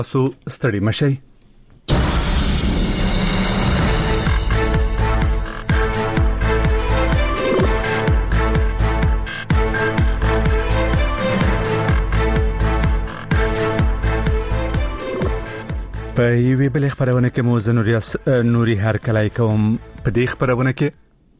تاسو ستړي مشئ. په یوې بلې خبرونه کې مو نوري هرکلی کوم. په دې خبرونه کې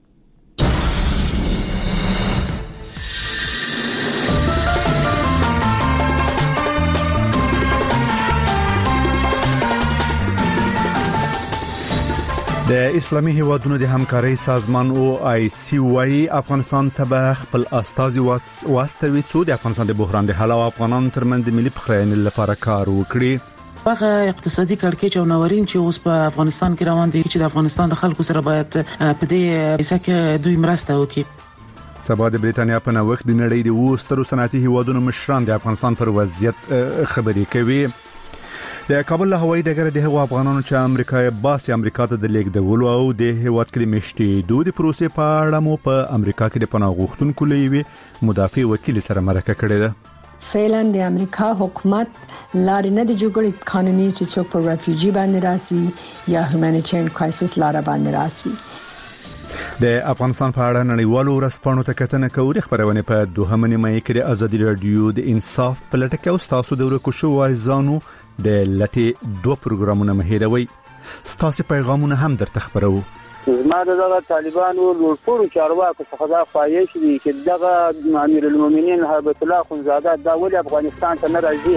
د اسلامي هیوادونو د همکارۍ سازمان OIC وايي افغانستان ته به خپل استازي واستوي چې د افغانستان د بحران د حل او افغانانو ترمنځ د ملي پخلاینې لپاره کار وکړي. هغه اقتصادي کړکېچ او ناورین چې اوس په افغانستان کې روان دي چې د افغانستان د خلکو سره باید په دې حصہ کې دوی مرسته وکړي. سبا د بریتانیا په نوښت د نړۍ د وسترو صنعتي هیوادونو مشران د افغانستان پر وضعیت خبرې کوي. د کابل له هوایي ډګر د هغو افغانانو چې امریکا ته د لیږدولو او د هیواد کې د میشتېدو د پروسې په اړه مو په امریکا کې د پناه غوښتونکو لوی مدافع وکیل سره مرکه کړې ده. فعلا د امریکا حکومت لارې نه د جوړې قانوني چې څوک په ریفیوجی باندې راځي یا هیومانیټیرین کرایسس لاره باندې راځي. د افغانستان په اړه نړیوالو ورځپاڼو ته کتنه کوي. خبرونه په دوهمه نیمه کې د ازادي رادیو د انصاف په لټه کې او تاسو د ورکو شو وایزانو د لټې دوه پروګرامونه مهیروي. ستاسو پیغامونه هم درته خبرو. زما دغه طالبانو لوړپوړو چارواکو څخه دا خواهش دي چې دغه امیر المؤمنین هیبت الله خنزاده دا ولې افغانستان ته نه راځي.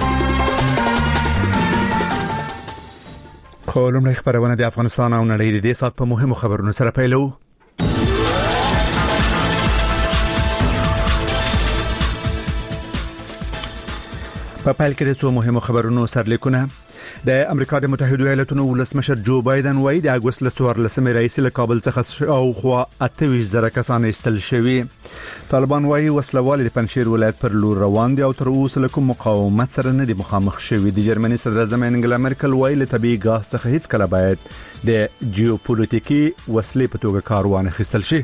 خو لومړی خبرونه د افغانستان او نړۍ د دې سات په مهمو خبرونو سره پیلو. په پیل کې د څو مهمو خبرونو سرلیکونه. د امریکا د متحده ایالاتونو ولسمشر جو بایدن وايي د اگست له 14 رئیس له کابل څخه او خو 28 کسان ایستل شوي. طالبان وايي وسلوال د پنځیر ولایت پر لور روان دي او تر اوسه له کوم مقاومت سره نه دي مخامخ شوي. د جرمني صدر اعظم انګلا مرکل وايي له طبيعي غاز څخه هیڅ کله باید د جیوپولیټیکي وسلې په توګه کار وانه خستل شي.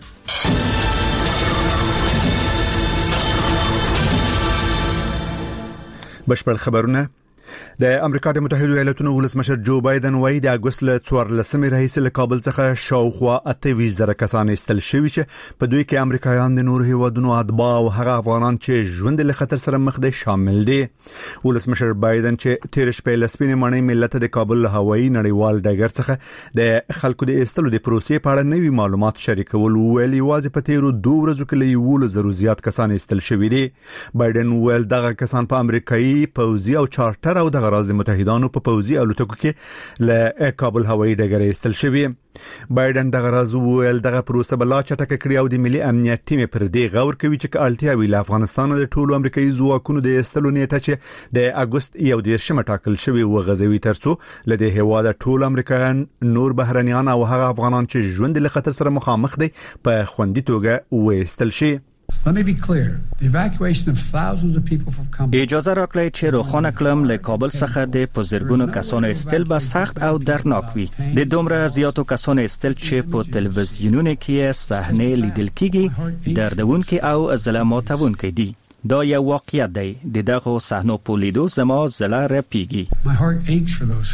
بشپړ خبرونه. د امریکا د متحده ایالاتونو ولسمشر جو بایدن وايي د اگست له 14 رئیس له کابل څخه شاوخوا 28 کسان ایستل شوي چې په دوی کې امریکایان د نور هیوادونو اتباع او هغه افغانان چې ژوند له خطر سره مخ دي شامل دي. ولسمشر بایدن چې تیر شپه له سپینې مړۍ ملت د کابل هوایي نړیوال ډګر څخه د خلکو د ایستلو د پروسې په اړه نوي معلومات شریکول ویل یوازې په تیرو 2 ورځو کې له 1000 زیات کسان ایستل شوي دي. بایدن ویل دغه کسان په امریکایي پوځي او چارټر او د غراض د متحدانو په پوځي الوتکو کې له کابل هوایي ډګر ایستل شوی. بایدن دغه راز ویل دغه پروسه بلا چټک کړی او د ملي امنیت ټیم پر دې غور کوي چې اړتیا وی له افغانستان د ټولو امریکایي ځواکونو د ایستلو نیټه چې د اگست 11 ټاکل شوی وغځوي ترڅو له دې هوا د ټولو امریکایان نور بهرنیان او هغه افغانان چې ژوند له خطر سره مخامخ دي په خوندي توګه وایستل شي. Let me be clear. The evacuation of thousands of people from Kabul. اجازه راکړئ چې روخانه کلم له کابل څخه د بزرګونو کسانو استل به سخت او دردناک وي. د دومره زیاتو کسانو استل چې په تلویزیونونو کې صحنه لیدل کیږي دردونکي او زړه ماتونکي دي. دا یو واقعیت دی. د دغه صحنو په لیدو زما زړه رپیږي. My heart aches for those.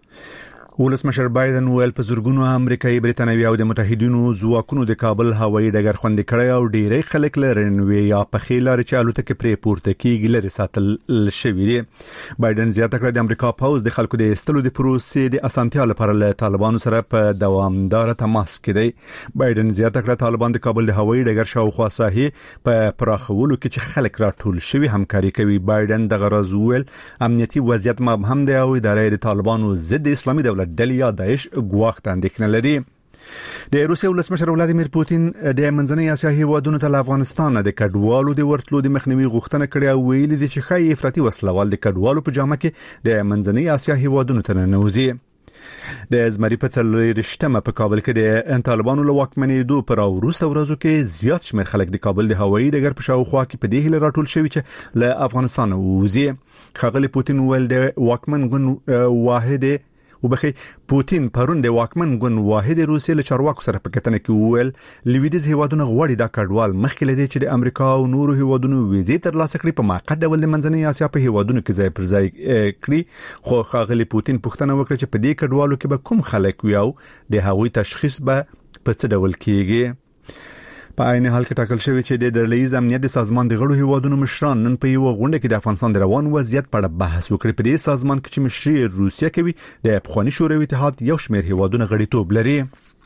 ولسمشر بایدن ویل په زورګونو امریکایي برتانوي او د متحدینو ځواکونو د کابل هوایي ډګر خوندي کړی او ډیری خلک لرنوي یا په خیلار چې الوتکه پرې پورته کیږي لري ساتل شوی دی. بایدن زیاته کړ د امریکا پوز د خلکو د استلو د پروسې د اسانتیا لپاره له طالبانو سره په دوامدار تماس کې دی. بایدن زیاته کړ طالبان د کابل د هوایي ډګر شاوخوا ساحې په پراخولو کې چې خلک راټول شوي همکاري کوي. بایدن د غرض ویل امنیتي وضعیت مبهم دی او ادارې د طالبانو ضد اسلامي دولت دلیا داعش غواخت اندېښنه لري. د روسیې ولسمشر ولادیمیر پوتین د منځنۍ اسیا هیوادونو ته افغانستان د کډوالو د ورتلو د مخنیوي غوښتنه کړې او ویلي دي چې خای افراطي وسلوال د کډوالو په جامه کې د منځنۍ اسیا هیوادونو ته ننوځي. د زمری په څلورشتمه په کابل کې د طالبانو له واکمنېدو پر وروسته ورځو کې زیات شمېر خلک د کابل د هوایي ډګر په شاوخوا کې په دې هیله راټول شوي چې له افغانستان ووځي. ښاغلي پوتین ویل د واکمن ګوند وبخي پوتین پرون د واکمن ګوند واحد روسیې له چارواکو سره په کتنه کې وویل لویدیز هیوادونه غوړي دا کډوال مخکې لدی چې د امریکا او نورو هیوادونو ویزې ترلاسه کړي په موقت ډول د منځنۍ اسیا په هیوادونو کې ځای پر ځای کړي خو ښاغلي پوتین پوښتنه وکړه چې په دې کډوالو کې به کوم خلک وي او د هغوی تشخیص به په څه ډول کیږي په عین حال کې ټاکل شوی چې د ډله‌ییز امنیت د سازمان د غړو هیوادونو مشران نن په یو غونډه کې د افغانستان د روان وضعیت په اړه بحث وکړي په دې سازمان کې چې مشري روسیه کوي د افغاني شوروي اتحاد یو شمېر هیوادونو غړیتوب لري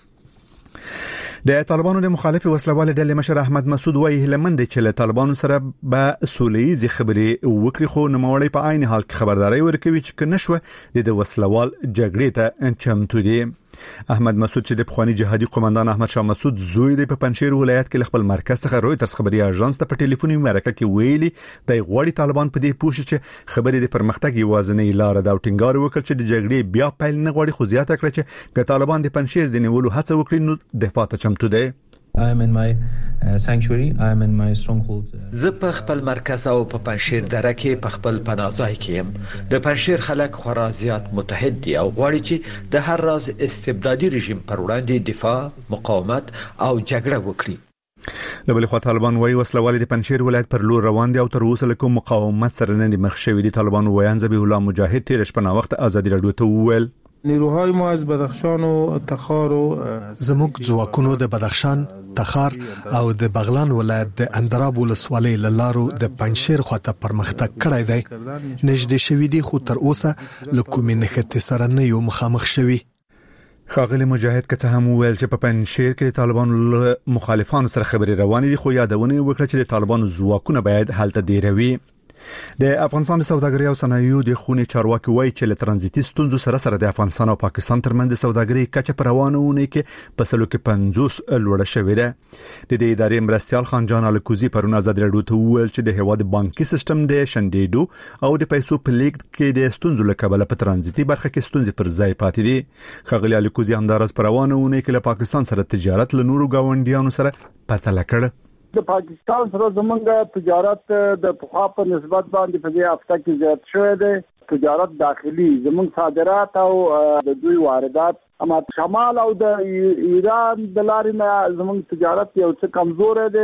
د طالبانو د مخالف وسلوال ډلې مشر احمد مسعود وایي هلمند چې له طالبانو سره به سولېزي خبرې وکړي خو نوموړی په عین حال کې خبرداري ورکوي چې نشوه د وسلوال جګړې ته چمتو دي احمد مسعود چې د پخوانی جهادي قومندان احمد شاه مسعود زوی د پنځیر ولایت کې خپل مرکز څخه رويټرز خبري اژانس ته په ټلیفوني مرکه کې ویلي د غوړی طالبان په دې پوښتنه چې خبرې د پرمختګ یوازنۍ لار ده او ټینګار وکړ چې د جګړې بیا پیل نه غوړي خو زیاته کړ چې د طالبان د پنځیر د نیولو هڅه وکړي نو دفاع ته چمتو دي I am in my sanctuary. I am in my stronghold. زه په خپل مرکز او په پنځیر دره کې په خپل پناهځای کې يم. د پنځیر خلک خورا زیات متحد دي او غواړي چې د هر راز استبدادي رژیم پر وړاندې دفاع، مقاومت او جګړه وکړي. د بل خوا طالبان وايي وسلوال د پنځیر ولایت پر لور روان دي او تر اوسه له کوم مقاومت سره نه دي مخ شوي دي. طالبان وایي ذبیح الله مجاهد تیر شپه وخت ازادي رادیو ته وویل نیروهای ما از بدخشان و تخار و زموږ ځواکونو د بدخشان، تخار او د بغلان ولایت د اندراب ولسوالۍ لارو د پنځیر خواته پرمختګ کړی دی. نږدې شوی دی خو تر اوسه له کومې نښتې سره نه یو مخامخ شوی. خاغلی مجاهد که هم ویل چې په پنځیر کې طالبانو مخالفانو سره خبري روانې دي خو یادونه وکړه چې د طالبانو ځواکونه باید هلته دیروي. د افغانستان د سوداګرۍ او صنایعو د خونې چارواکي وایي چې له ترانزیتي ستونزو سره د افغانستان او پاکستان ترمنځ د سوداګرۍ کچه پر روانونه کې په سلو کې 50 لوړه شوې ده. د دې ادارې مرستيال خان جان الکوزي پرون آزاد رادیو ته ویل چې د هواد بانکي سیستم د شندېدو او د پیسو په لیږد کې د ستونزو له کبله په ترانزیتي برخه کې ستونزې پر ځای پاتې دي. خغلی الکوزي همدارس پر روانونه کې له پاکستان سره تجارت له نورو گاونډیانو سره پرتله کړ. د پاکستان سره زمونږ تجارت د پخوا په نسبت باندې په دې هفته کې زیات شوی دی. تجارت داخلي زمونږ صادرات او د دوی واردات اما شمال او د ایران د لارې نه زمونږ تجارت یو څه کمزور دی.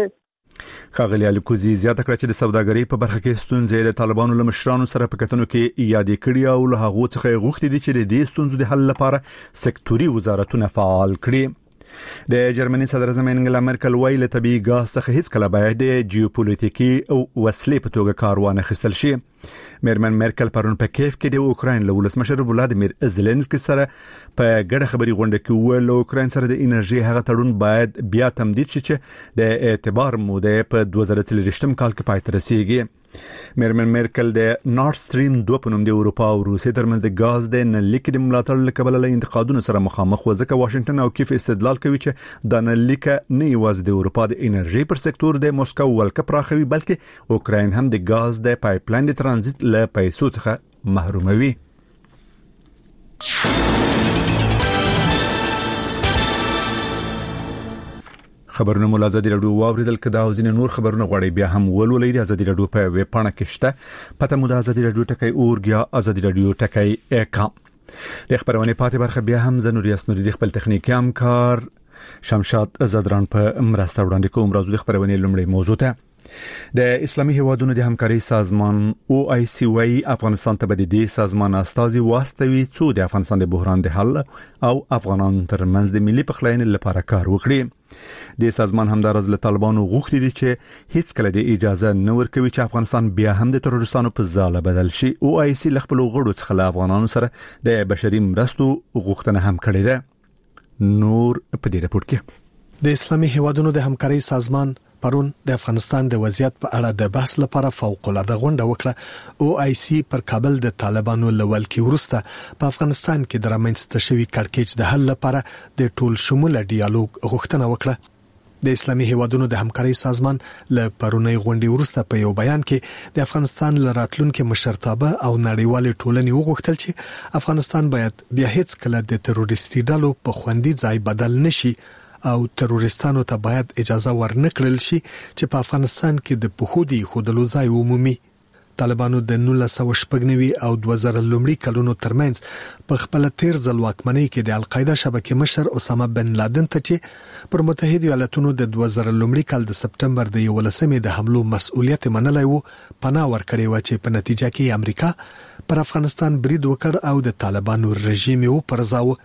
خاغلی الکوزي زیاته کړه چې د سوداګرۍ په برخه کې ستونزې د طالبانو له مشرانو سره په کتنو کې یادې کړې او له هغه څخه غوښتي دي چې د دې ستونزو د حل لپاره سکتوري وزارتونه فعال کړي. د جرمني صدر اعظم انګلا مرکل ویل طبيعي غاز څخه هیڅ کله باید د جیوپولیټیکي او وسلې په توګه کاروان خستل شي. میرمن مرکل پرون په کیف کې د اوکراین له ولسمشر ولادیمیر زيلنسکي سره په ګډه خبري غونډه کې ویل اوکراین سره د انرژي هغه تړون باید بیا تمدید شي چې د اعتبار موده په 2023 کال کې پای ته رسیږي. میرمن مرکل د نورد سټریم 2 په نوم د اروپا او روسیې ترمنځ د غاز د نلیک د ملاتړ لپاره له انتقادونو سره مخامخ وځکه واشنگټن او کیف استدلال کوي چې د نلیک نه یوازې د اروپا د انرژي پر سکتور د موسکو ولکه پراخوي بلکې اوکراین هم د غاز د پایپلاین د ترانزیت له پیسو څخه محروموي. خبرونه مول ازادي رادیو واوریدل کدا او ځین نور خبرونه غوړي بیا هم ولولې د ازادي رادیو په ویب پاڼه کې شته پته مو د ازادي رادیو ټکي اورګیا ازادي رادیو ټکي اکا د خبرونه پاتې برخه بیا هم زنوریاس نور د خپل تخنیکی همکار شمشاد زدران په مرسته وړاندې کوم راځو د خبرونه لومړی موضوع ته. د اسلامي هیوادونو د همکاري سازمان OIC وايي افغانستان ته د دې سازمان استازي واستوي چې د افغانستان د بحران د حل او افغانان ترمنځ د ملي پخلاینې لپاره کار وکړي. د سازمان همدارز له طالبانو غوښتي دي چې هیڅ کله د اجازه نه ورکوي چې افغانستان بیا هم د تروریستانو په ځاله بدل شي. OIC له خپل غړو څخه له افغانانو سره د بشري مرستو غوښتنه هم کړې ده. نور په دې راپور کې د اسلامي هیوادونو د همکاري سازمان پرون د افغانستان د وضعیت په اړه د بحث لپاره فوق العاده غونډه وکړه. OIC پر کابل د طالبانو لول کې ورسته په افغانستان کې د رامنځته شوی کړکېچ د حل لپاره د ټول شموله ډیالوګ غوښتنه وکړه. د اسلامي هیوادونو د همکاري سازمان له پرونی غونډې ورسته په یو بیان کې د افغانستان لراتلونکو مشرتابه او نړیوال ټولنې وغوښتل چې افغانستان باید بیا هیڅ کله د تروریستي ډلو په خوندي ځای بدل نشي او تروریستانو ته باید اجازه ورنکړل شي چې په افغانستان کې د پخودي خودلو ځای عمومي. طالبانو د 1990 او 2000 کلونو ترمنځ په خپل تیر ځل واکمنۍ کې د القاعده شبکې مشر اسامه بن لادن ته چې پر متحده ایالاتونو د 2000 کال د سپټمبر د 11مې د حملو مسؤلیت منلای وو پناه ورکړی و چې په نتیجه کې امریکا پر افغانستان برید وکړ او د طالبانو رژیم یې پرځاو.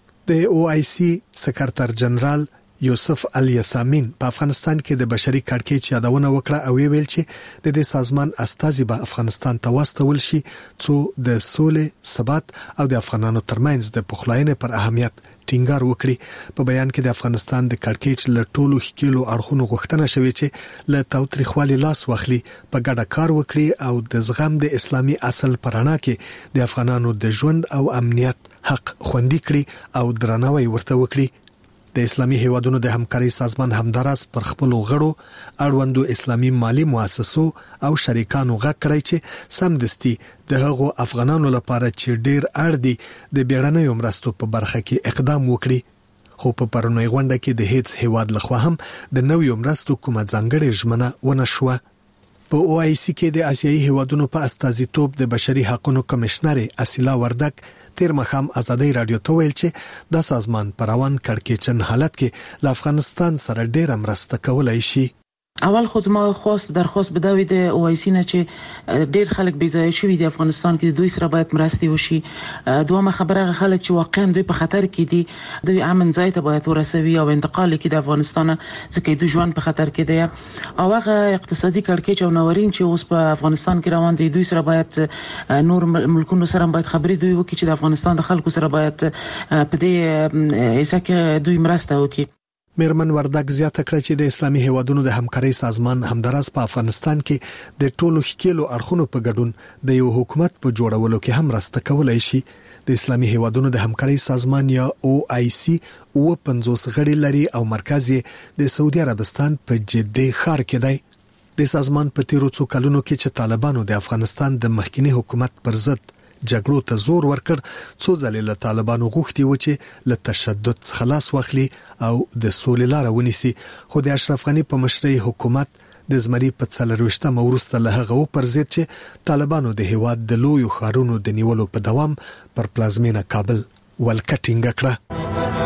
د OIC سکرټر جنرال یوسف الیسامین په افغانستان کې د بشري کړکېچ یادونه وکړه او ویل چې د دې سازمان استازي به افغانستان ته واستول شي څو د سولې ثبات او د افغانانو ترمنځ د پخلاینې پر اهمیت ټینګار وکړي. په بیان کې د افغانستان د کړکېچ له ټولو ښکیلو اړخونو غوښتنه شوې چې له تاوتریخوالي لاس واخلي، په ګډه کار وکړي او د زغم د اسلامي اصل پرانا کې د افغانانو د ژوند او امنیت حق خوندي کړي او درناوی ورته وکړي. د اسلامي هیوادونو د همکاري سازمان همداراز پر خپل غړو اړوندو اسلامي مالی مؤسسو او شریکانو غږ کړی چې سمدستي د هغو افغانانو لپاره چې ډیر اړ دي د بیړنیو مرستو په برخه کې اقدام وکړي. خو په پرونی غونډه کې د هیڅ هیواد لخوا هم د نویو مرستو کومه ځانګړې ژمنه ونه شوه. په OIC کې د آسیایي هیوادونو په استازیتوب د بشري حقوقو کمشنر اسیلا وردک تیر مخام ازادي رادیو ته ویل چې دا سازمان پر روان کړکېچن حالت کې له افغانستان سره ډېر مرسته کولای شي. اول خو زما درخواست بدوي د OIC نه چې ډیر خلک بې ځای شوي د افغانستان کې دوی سره باید مرستې وشي. دومره خبره خلک چې واقعا دوی په خطر کې دي دوی امن ځای ته باید ورسوي او انتقال کې د افغانستان ځکه دوی ژوند په خطر کې دی او هغه اقتصادي کړکېچ او ناورین چې اوس په افغانستان کې روان دي دوی سره باید نور ملکونو سره باید خبرې دوی وکړي چې د افغانستان د خلکو سره باید په دې حصہ کې دوی مرسته وکړي. میرمن وردک زیاته کړه چې د اسلامي هیوادونو د همکاري سازمان همداراز په افغانستان کې د ټولو ښکیلو اړخونو په ګډون د یو حکومت په جوړولو کې هم مرسته کولای شي. د اسلامي هیوادونو د همکاري سازمان یا OIC او 50 غړي لري او مرکز د سعودي عربستان په جده ښار کې دی. د سازمان په تیرو څو کلونو کې چې طالبانو د افغانستان د مخکنی حکومت پر ضد جګړو ته زور ورکړ څو ځلې له طالبانو غوښتي و چې له تشدد څخه خلاص واخلي او د سولې لار ونیسي. خو د اشرف غنی په مشرۍ حکومت د زمري په 40 وروسته له هغه پر ضد چې طالبانو د هیواد د لویو ښارونو د نیولو په دوام پر پلازمینه کابل ولکټینګ کړه.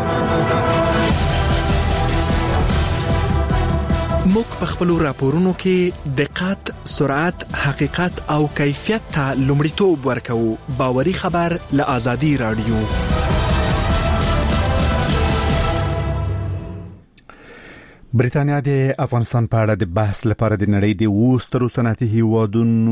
موږ په خپل راپورونو کې دقت، سرعت، حقیقت او کیفیت ته لومړیتوب ورکوو. باوري خبر له آزادي رادیو. برېټانیا د افغانستان په اړه د بحث لپاره د نړۍ د وسترو صنعتي هیوادونو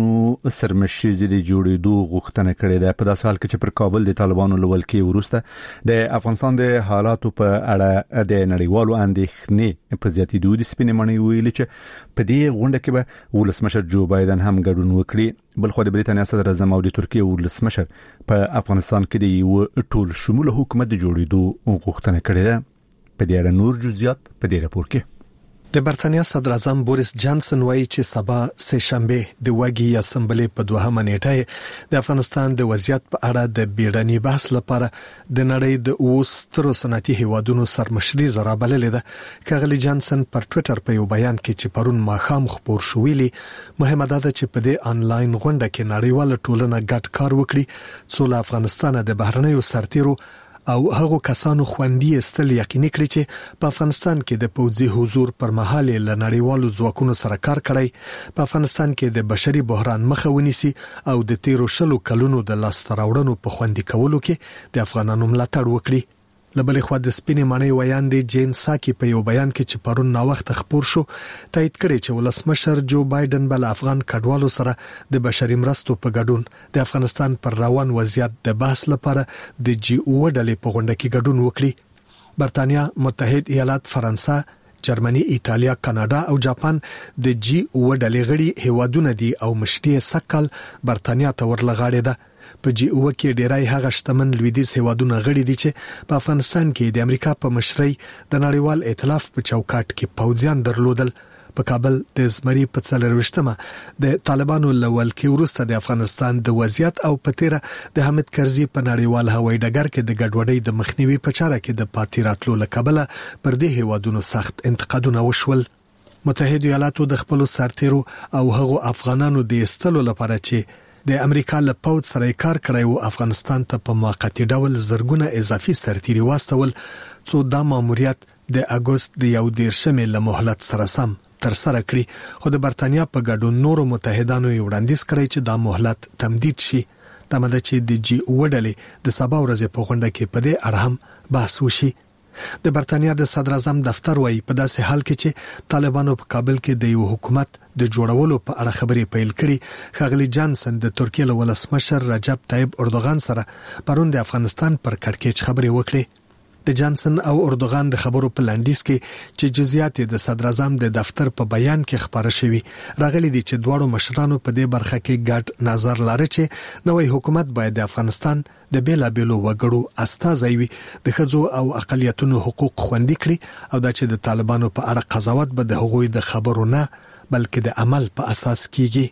سرمشري د جوړېدو غوښتنه کړې ده په داسې حال کې چې پر کابل د طالبانو لول کې ورسته د افغانستان د حالاتو په اړه د نړیوالو اندېښنې په زیاتېدو د سپینې مڼې ویلي چې په دې غونډه کې به ولسمشر جو بایدن هم ګډون وکړي. بلخو د برېټانیا صدر اعظم او د ترکیه ولسمشر په افغانستان کې د یو ټول شموله حکومت د جوړېدو غوښتنه کړې ده. په دې اړه نور جزئیات په دې راپور کې. د برتانیا صدر اعظم بوریس جانسن وایي چې سبا سه شنبه د وګي اسمبلی په 2مه نیټه د افغانستان د وضعیت په اړه د بیړني بحث لپاره د نړۍ د وسترو صنعتي هیوادونو سرمشري زرا بللې ده. کاغلی جانسن پر ټوئیټر په یو بیان کې چې پرون ماښام خبر شو ویلي مهمه ده چې په دې انلاین غونډه کې نړیواله ټولنه ګډ کار وکړي څو له افغانستان د بهرنیو سرتیرو او هغه کسانو خوندي استل یقیني کړي چې په افغانستان کې د پوځي حضور پر مهال له نړیوالو ځواکونو سره کار کړي په افغانستان کې د بشري بحران مخه ونیسي او د 13 کلونو د لاسته راوړنو په خوندي کولو کې د افغانانو ملاتړ وکړي. لبلې خو د سپینې مڼې ویاندې جین ساکي په یو بیان کې چې پرون نا وخت خبر شو تایید کړي چې ولسمشر جو بایدن بل افغان کډوالو سره د بشري مرستو په ګډون د افغانستان پر روان وضعیت د بحث لپاره د G7 ډلې په غونډه کې ګډون وکړي. برتانیا، متحد ایالات، فرانسه، جرمني، ایتالیا، کاناډا او جاپان د G7 ډلې غړي هیوادونه دي او مشتي سکل برتانیا ته ورلغاړي ده. په G7 کې ډیرای هغه شتمن لویدیز هیوادونه غړي دي چې په افغانستان کې د امریکا په مشرۍ د نړیوال ائتلاف په چوکاټ کې پوځیان درلودل. په کابل د زمري په 40مه د طالبانو لول کې ورسته د افغانستان د وضعیت او پتیره د حامد کرزي په نړیوال هوایي ډګر کې د ګډوډۍ د مخنیوي په چاره کې د پاتې راتلو لکبله پر دې هیوادونو سخت انتقادونه وشول. متحده ایالاتو د خپل سرتیرو او هغو افغانانو د استلو لپاره چې د امریکا له پوځ سره کار کړی او افغانستان ته په موقتی ډول زرګونه اضافي سرتیري واستول څو دا ماموریت د اگست د 11 له مهلت سره سم تر سره کړی خو د برتانیا په ګډون نورو متحدانو یې وړاندیز کړی چې دا مهلت تمدید شي تمده چې د جی وډلې د سبا ورځې په غونډه کې په دې اړه هم بحث وشي د برتانیا د صدر اعظم دفتر وایي په داسې حال کې چې طالبانو په کابل کې د یو حکومت د جوړولو په اړه خبرې پیل کړي خغلی جانسن د ترکیه له ولسمشر رجب طیب اردوغان سره پرون د افغانستان پر کړکېچ خبرې وکړي د جانسن او اردوغان د خبرو په لاندیز کې چې جزئیات د صدر اعظم د دفتر په بیان کې خبره شوی راغلي دي چې دواړو مشرانو په دې برخه کې ګډ نظر لري چې نوې حکومت باید د افغانستان د بیلابېلو وګړو استازي وي د ښځو او اقلیتونو حقوق خوندي کړي او دا چې د طالبانو په اړه قضاوت به د هغوی د خبرو نه بلکې د عمل په اساس کیږي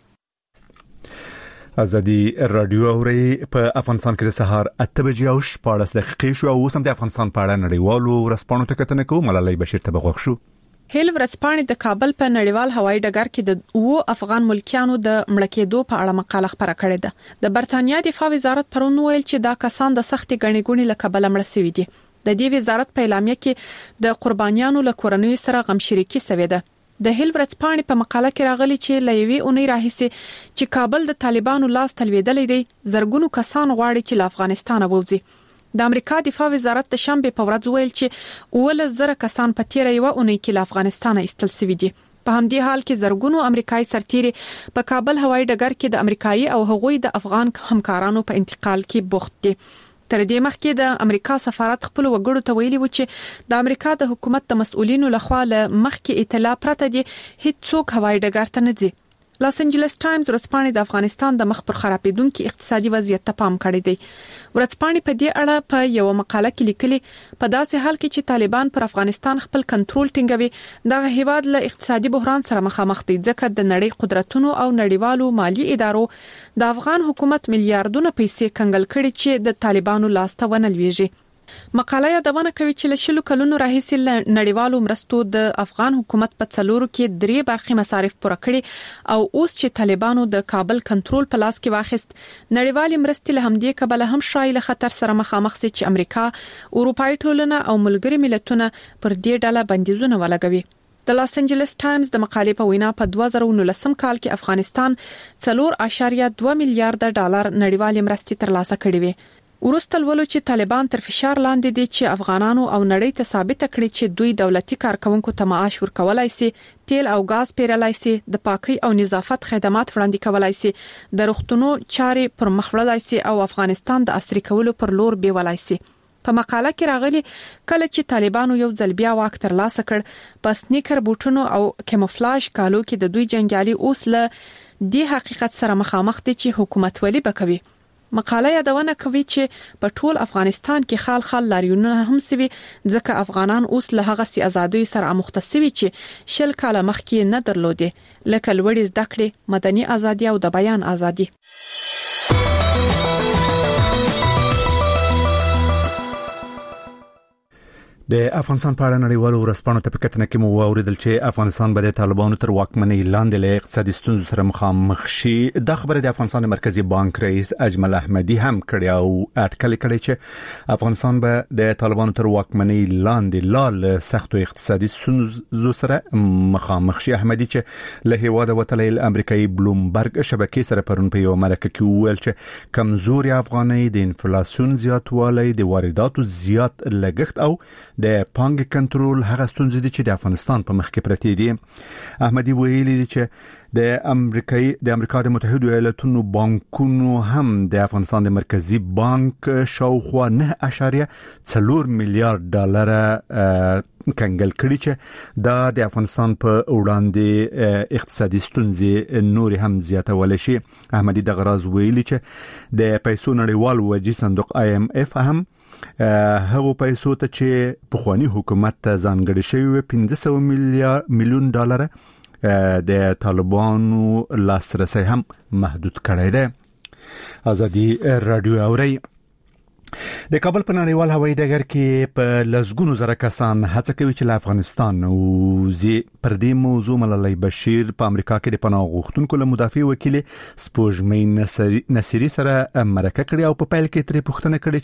ازادي رادیو اوري په افغانستان کې د سهار 8 بجې او 14 دقیقې شو او سم د افغانستان په اړه نړیوالو رسپانو ته کتنه کوم ملالۍ بشیر ته بغوښ شو هیل ورځپاڼې د کابل په نړیوال هوایي ډګر کې د افغان ملکیانو د مړکېدو په اړه مقاله خبره کړې ده د برتانیا دفاع وزارت پرون ویل چې دا کسان د سختي غنیګونی له کبله مړ شوي دي د دې وزارت په اعلامیه کې د قربانیانو له کورنۍ سره غم شریکي شوې ده د هیل ورځپاڼې په مقاله کې راغلي چې لوي اونۍ راهیسي چې کابل د طالبانو لاس تلویدلې دي زرګونو کسان غواړي چې له افغانستان ووځي د امریکا دفاع وزارت د شنبه په ورځ ویل چې 1000 کسان په تیر یو اونۍ کې له افغانستان ایستل شوي دي په همدې حال کې زرګونو امریکایي سرتیري په کابل هوایي ډګر کې د امریکایي او هغوی د افغان همکارانو په انتقال کې بوخت دي تر دې مخکې د امریکا سفارت خپل وګړو ته ویلي و چې د امریکا د حکومت د مسؤلینو لخوا له مخکې اطلاع پرته دي هیڅ څوک هوایي ډګر ته نه ځي لاس انجلس ټایمز ورځپاڼې د افغانستان د مخ پر خرابېدونکو اقتصادي وضعیت ته پام کړی دی ورځپاڼې په دې اړه په یو مقاله کې لیکلي په داسې حال کې چې طالبان پر افغانستان خپل کنټرول ټینګوي د هیواد له اقتصادي بحران سره مخامخ دي ځکه د نړۍ قدرتونو او نړیوالو مالی ادارو د افغان حکومت میلیارډونه پیسې کنګل کړي چې د طالبانو لاس ته ونه لويږي مقاله یادونه کوي چې له شلو کلونو راهیسې نړیوالو مرستو د افغان حکومت په څلورو کې 3 برخې مصارف پوره کړي او اوس چې طالبانو د کابل کنټرول په لاس کې واخیست نړیوالې مرستې له همدې کبله هم شایله خطر سره مخامخ سي چې امریکا اروپאי ټولنه او ملګری ملتونه پر دې ډله بندیزونه ولګوي د لاس انجلس ټایمز د مقالې په وینا په 2019 کال کې افغانستان 4.2 میلیارډ ډالر نړیوالې مرستې ترلاسه کړې وي ورسته ولو چې طالبان تر فشار لاندې دي چې افغانانو او نړۍ ته ثابت کړي چې دوی دولتي کارکونکو ته معاش ورکولای شي تیل او غاز پیرلای شي د پاکي او نظافت خدمات وړاندې کولای شي د روغتونو چارې پر مخ وړلای شي او افغانستان د عصري کولو پر لور بیولای شي په مقاله کې راغلي کله چې طالبانو یو ځل بیا واک ترلاسه کړ په سنیکر بوټونو او کیموفلاژ کالو کې د دوی جنگیالي اوس له دې حقیقت سره مخامخ دي چې حکومت ولی بکوي مقاله یادونه کوي چې په ټول افغانستان کې خال لاریونونه هم سوي ځکه افغانان اوس له هغه سي ازادي سره مختصوي چې شل کاله مخکې نه درلودي لکه لوړې زده کړې مدني ازادي او د بیان ازادي د افغانستان په اړه نړیوالو ورځپاڼو ته په کتنه کې مو واوریدل چې افغانستان به د طالبانو تر واکمنۍ لاندې له اقتصادي ستونزو سره مخامخ شي د خبره د افغانستان مرکزی بانک رئیس اجمل احمدی هم کړی او اټکل کړی چې افغانستان به د طالبانو تر واکمنۍ لاندې له سختو اقتصادي ستونزو سره مخامخ شي احمدی چې له هیواده وتلی امریکایي بلومبرګ شبکې سره پرون په یو مرکه کې ویل چې کمزوري افغانۍ د انفلیسیون زیاتوالی د وارداتو زیات لګښت او د پانګې کنټرول هغه ستونزې دي چې د افغانستان په مخ کې پرتې دي احمدی ویلي دي چې د امریکا د متحده ایالاتونو بانکونو هم د افغانستان د مرکزی بانک شاوخوا 9.4 میلیارډ ډالر کنګل کړي چې دا د افغانستان په وړاندې اقتصادي ستونزې نور هم زیاتول شي احمدی د غراز ویلي چې د پیسو نړیوال وجې صندوق IMF هم هغه پیسو ته چې پخوانی حکومت ته ځانګړي شوی 500 میلیون ډالر د طالبانو لاسرسي هم محدود کړی دی ازادي رادیو اوري د کابل په نړیوال هوایي ډګر کې په لزګونو زره کسان هڅه کوي چې له افغانستان وزي پر دې موضوع ملالۍ بشیر په امریکا کې د پناه غوښتونکو له مدافع وکیل سپوږمۍ نصيري سره مرکه کړې او په پیل کې ترې پوښتنه کړې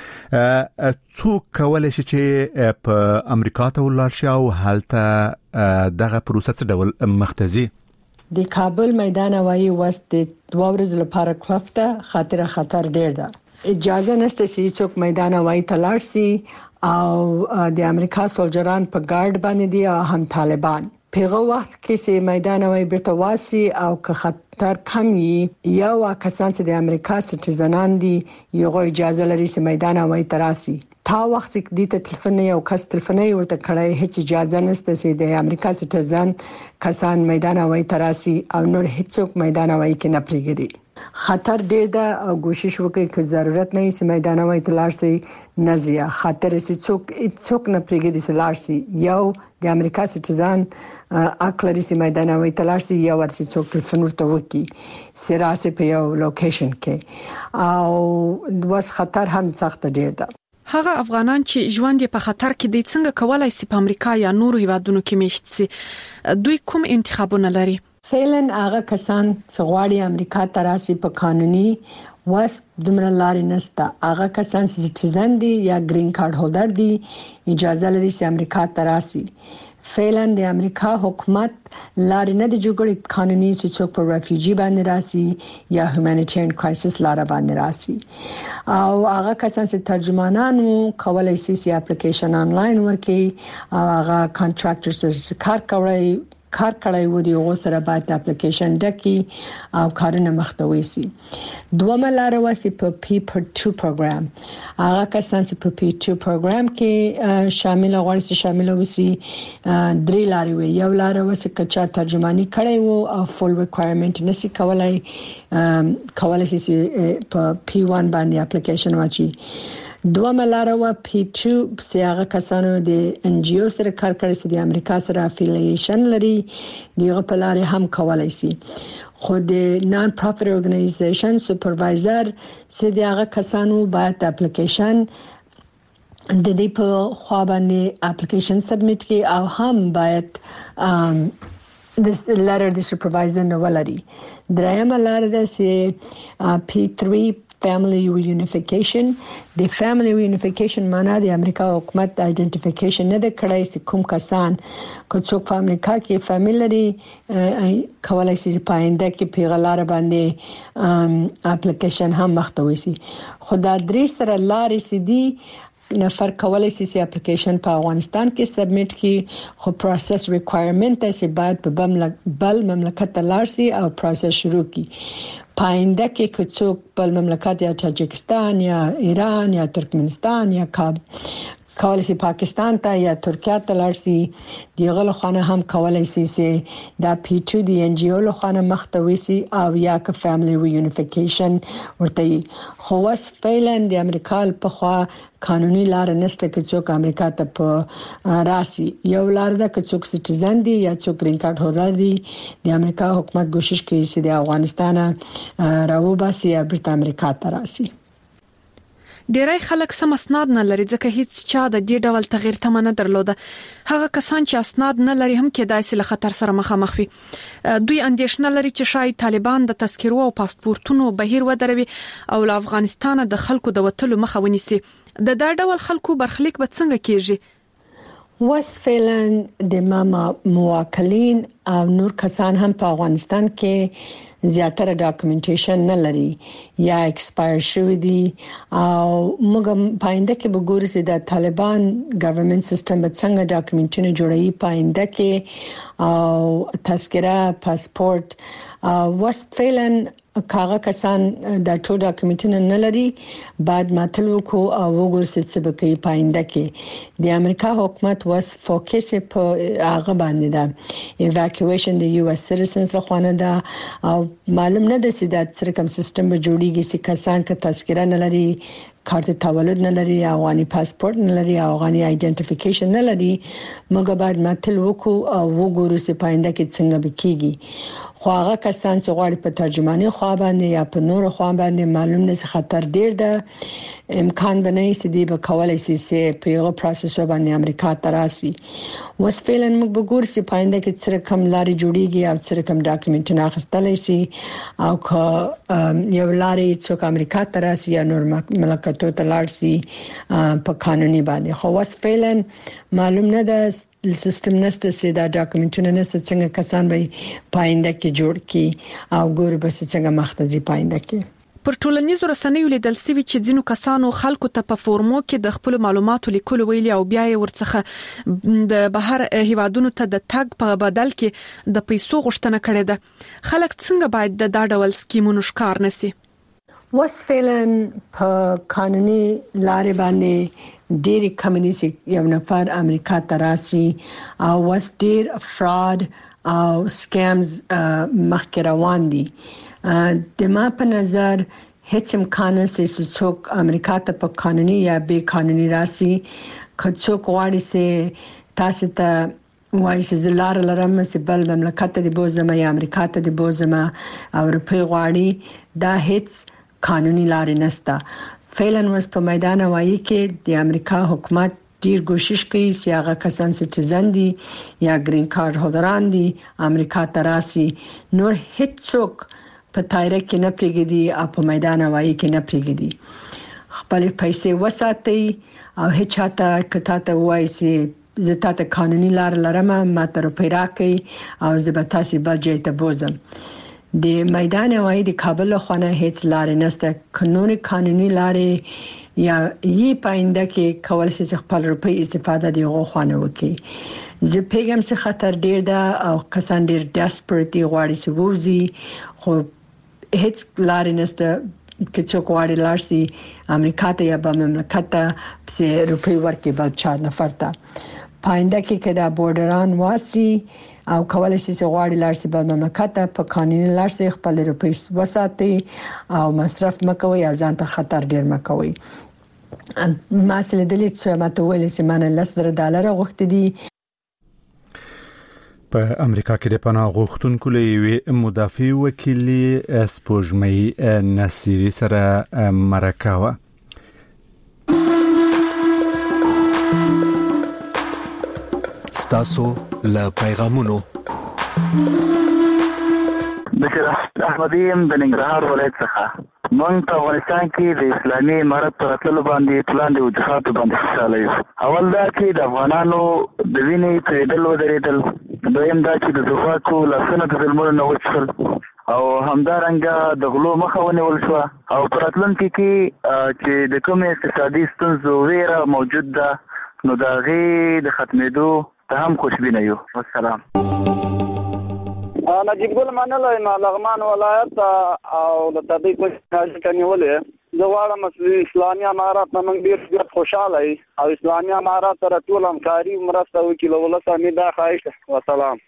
چې څوک کولای شي چې په امریکا ته ولاړ شي او هلته دغه پروسه څه ډول مختزي. د کابل میدان هوایي وست د 2 ورځې لپاره کلفته خطر ډیر ده. اجازه نشته چې څوک میدان هوایي ته لاړ شي او د امریکا سولجران په ګارد باندې دي او هم طالبان په وخت کې چې میدان هوایي بیرته واسي او که خطر کم یو کسان چې د امریکا سټیزنان دي یو اجازه لري چې میدان هوایي ته راسي. تا وخت کې د ټلیفون یو کس ټلیفون ورته کړای هیڅ اجازه نشته چې د امریکا سټیزن کسان میدان هوایي ته راسي او نور هیڅوک میدان هوایي کې نه پریږدي. خطر ډیر ده او کوشش وکړئ چې ضرورت نه وي میدان هوایي ته لاړ شي نه زیه خطر چې څوک نه پریږدي چې لاړ شي. یو د امریکا سټیزن اکلري چې میدان هوایي ته لاړ شي یا ورته څوک ټلیفون ورته وکړي سراسه په یو لوکیشن کې او دوس خطر هم سخت ډیر ده. هغه افغانان چې ژوند په خطر کې دي څنګه کولای شي په امریکا یا نورو هیوادونو کې میشت شي؟ دوی کوم انتخابونه لري؟ فعلاً هغه کسان چې غواړي امریکا ته راشي په قانوني واس دومره لارې نشته. هغه کسان چې سټیزن دي یا گرین کارت هولډر دي اجازه لري چې امریکا ته راشي. فعلاً د امریکا حکومت لارې نه د جوړې قانوني چې څوک په ریفیوجی باندې راشي یا هیومانیټیرین کرایسس لار باندې راشي او هغه کسان چې ترجمانان کولای شي چې اپلیکیشن آنلاین ورکړي او هغه کانټراکټر سره کار کړای و دی او سره باید اپلیکیشن ډکی او کارونه مخته وسی. دومره لار وسی په P2 پروګرام هغه کسان چې په P2 پروګرام کې شامل غواړي شامل وسی درې لارې وي. یو لار وسی کچا ترجمانی کړای وو او فول ریکوایرمنت نسی کولای شي په P1 باندې اپلیکیشن واچي. دومره لار و P2 سیاغه کسانو د NGO سره کار کوي چې د امریکا سره افیلیشن لري دیغه په لار هم کولای شي. خو د نان پروفیټ اورګنایزیشن سپروایزر چې دغه کسانو باید اپلیکیشن د دې په خوا باندې اپلیکیشن سبمیټ کړي او هم باید د لټر د سپروایزر نو ولري. درېمه لار ده چې P3 family reunification. د family reunification معنا د امریکا حکومت آئیډنټیفیکیشن نه د کړای چې کوم کسان کو څوک په امریکا کې فامیلري کولای شي پاینده کې پیغلار باندې اپلیکیشن هم مختوي شي. خدا درې سره لارې سدي نفر کولای شي چې اپلیکیشن په افغانستان کې سبمیټ کړي خو پروسس ریکوایرمنت چې باید په بل مملکت ته لاړ شي او پروسس شروع کړي. پاینده کې څوک په مملکت یا تاجکستان یا ایران یا ترکمنستان یا کولای شي پاکستان ته یا ترکیه ته لاړ شي. دیغه له خانه هم کولای شي چې دا P2 دی NGO له خانه مختوي شي او یا که فیملی ریونیفیکیشن ورته. خو واس فعلاً د امریکا په خوا قانوني لار نشته چې څوک امریکا ته په راسي. یو لار ده چې څوک سټیزن دي یا څوک گرین کارت هولډر دي د امریکا حکومت کوشش کوي چې د افغانستان راوباسي یا بیرته امریکا ته راسي. ډیری خلک سم اسناد نه لري ځکه هیڅ چا د دې ډول تغییر تمه نه درلوده. هغه کسان چې اسناد نه لري هم کېدای شي له خطر سره مخامخ وي. دوی اندېښنه لري چې شاید طالبان د تذکرو او پاسپورتونو بهیر ودروي او له افغانستان د خلکو د وټلو مخه ونیسي. د دا ډول خلکو برخلیک به څنګه کیږي؟ واس فعلاً د موکلین او نور کسان هم په افغانستان کې زیاتره ډاکومېنټیشن نه لري یا ایکسپایر شوی دي او موږ پاینده کې به ګورو چې د طالبان ګورنمنت سیستم به څنګه ډاکومېنټونه جوړوي پاینده کې او تذکره پاسپورت واس فعلاً کاغه کسان د ټول ډاکومېنټونه نه لري بعد ماتلو کو او وګورئ چې به کې پاینده کې د امریکا حکومت واس فوکس په هغه باندې ده ایواکویشن د یو اس سټیزنز له خوانه ده او معلوم نه ده چې د سرکم سیستم به جوړیږي چې کسان که تذکره نه لري کارت تولد نه لري افغاني پاسپورت نه لري افغاني آئیډنټیفیکیشن نه لري موږ باید ماتل وکړو او وګورو چې پاینده کې څنګه به کیږي. خو هغه کسان چې غواړي په ترجمانی خو باندې یا په نور خو باندې معلوم نه خطر ډیر ده امکان بنئ سدي به کولای شي چې په یو پروسس باندې امریکا تراسي وس فعلا موږ به ګور شي پاینده کې څه کم لاري جوړیږي او څه کم ډاکومنټ نه اخستلای شي او یو لاري څوک امریکا تراسي یا نور مملکتونو ته لاړ شي په قانوني باندې خو وس فعلا معلوم نه ده سیستم نشته چې دا ډاکومنټونه نشته څنګه کسان به پاینده کې جوړ کی او ګور به څنګه مختزي پاینده کې پر ټولنیزو رسنیو لیدل سوي چې ځینو کسانو خلکو ته په فورمو کې د خپل معلوماتو لیکلو ویلي او بیا یې ورڅخه د بهر هیوادونو ته د تګ په بدل کې د پیسو غوښتنه کړې ده خلک څنګه باید د دا ډول سکیمونو ښکار نشي وس فعلا په قانوني لارې باندې ډېری کمیونټي یو نفر امریکا تراسي او وس ډېر فراډ او سکیمز مخکې روان دي د ما په نظر هیڅ امکان نشته چې څوک امریکا ته په قانوني یا بې قانوني راسي که څوک غواړي چې تاسو ته وایي چې لار لرم چې بل مملکت ته د بوزم یا امریکا ته د بوزم او روپی غواړي دا هیڅ قانوني لار نشته فعلا وس په میدان وایي کې د امریکا حکومت ډیر کوشش کوي چې هغه کسان سټیزن دي یا گرین کارت هولدران دي امریکا ته راسي نور هیڅ څوک په تایره کې نه پریږدي او په میدان وایي کې نه پریږدي خپل پیسې وساتي او هیڅ چاته کته ته وایي چې زه تاسو قانوني لار لرم ما ته روپی راکړئ او زه به تاسو بل ځای ته بوزم د میدان وایي د کابل خونه هیڅ لار نشته قانوني لارې یا یې پاینده کې کول چې خپل روپی استفاده دی غوښنه وکړي زه پیغام څخه خطر ډیر ده او کسان ډیر ډیسپریټي غواړي چې ووزي خو هیڅ لار نشته چې څوک غواړي لاړ شي امریکا ته یا بل مملکت ته چې روپی ورکړي بل چا نفر ته پاینده کې کدا بورډران واسي او کولای شي چې غواړي لاړ شي بل مملکت ته په قانوني لار شي خپل روپی وساتي او مصرف مکوي او ځان ته خطر ډیر مکوي مسله د لیت ماته ویل چې مانه $10 غوښتي دي په امریکا کې د پناه غوښتونکو لوی مدافع وکیل سپوږمۍ نصیری سره مرکه و ستاسو له پیغامونو بشیر احمدیم د ننګرهار ولایت څخه مونږ په افغانستان کې د اسلامي امارت پر تللو باندې پلان دی وجوهات باندې خوشاله یو اول دا چې د افغانانو د وینې پرېدل ودرېدل دویم دا چې د زوفاکو لاسونه د ظلمونو نه وچول او همدارنګه د غلو مخه ونیول شو او پر راتلونکي کې چې د کومې اقتصادي ستونزو ویره موجود ده نو د هغې د ختمېدو ته هم خوشبینه یو والسلام نجیب ګل منلای ما لغمان ولایت او د تدې کوشش کنيولې زه غواړم چې اسلامي امارات موږ ډیر خوشاله یو او اسلامي امارات سره ټول همکاري مرسته وکړي ولته مې دا خواهش والسلام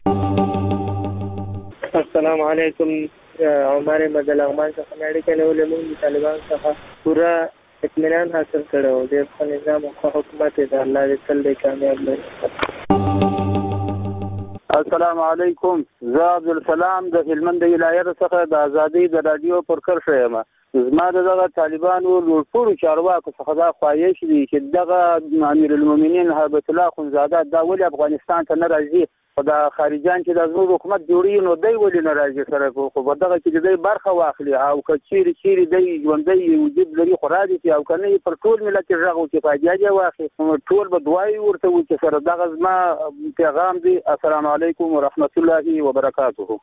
السلام علیکم عمر مد لغمان څخه نړۍ کنيولې موږ طالبان څخه پورا اطمینان حاصل کړو د خپل نظام او حکومت د الله دې تل دې کامیاب کړي السلام علیکم زه عبدالسلام د هلمند ولایت څخه د ازادي د رادیو پرکر شوم زما دغه طالبانو لوړپوړو چارواکو څخه دا خواهش دي چې دغه امیر المؤمنین هیبت الله خنزاده دا ولې افغانستان ته نه راځي او د خارجان چې د زموږ حکومت جوړي نو دوی ولې نه راځي سره خو په دغه کې دوی برخه واخلي او کچيري دوی ژوندۍ وجود لري خو راځي او کنه پر ټول ملت رغو چې فاجعه واخلي ټول به دعای ورته و چې سره دغه زما پیغام دی السلام علیکم ورحمت الله وبرکاته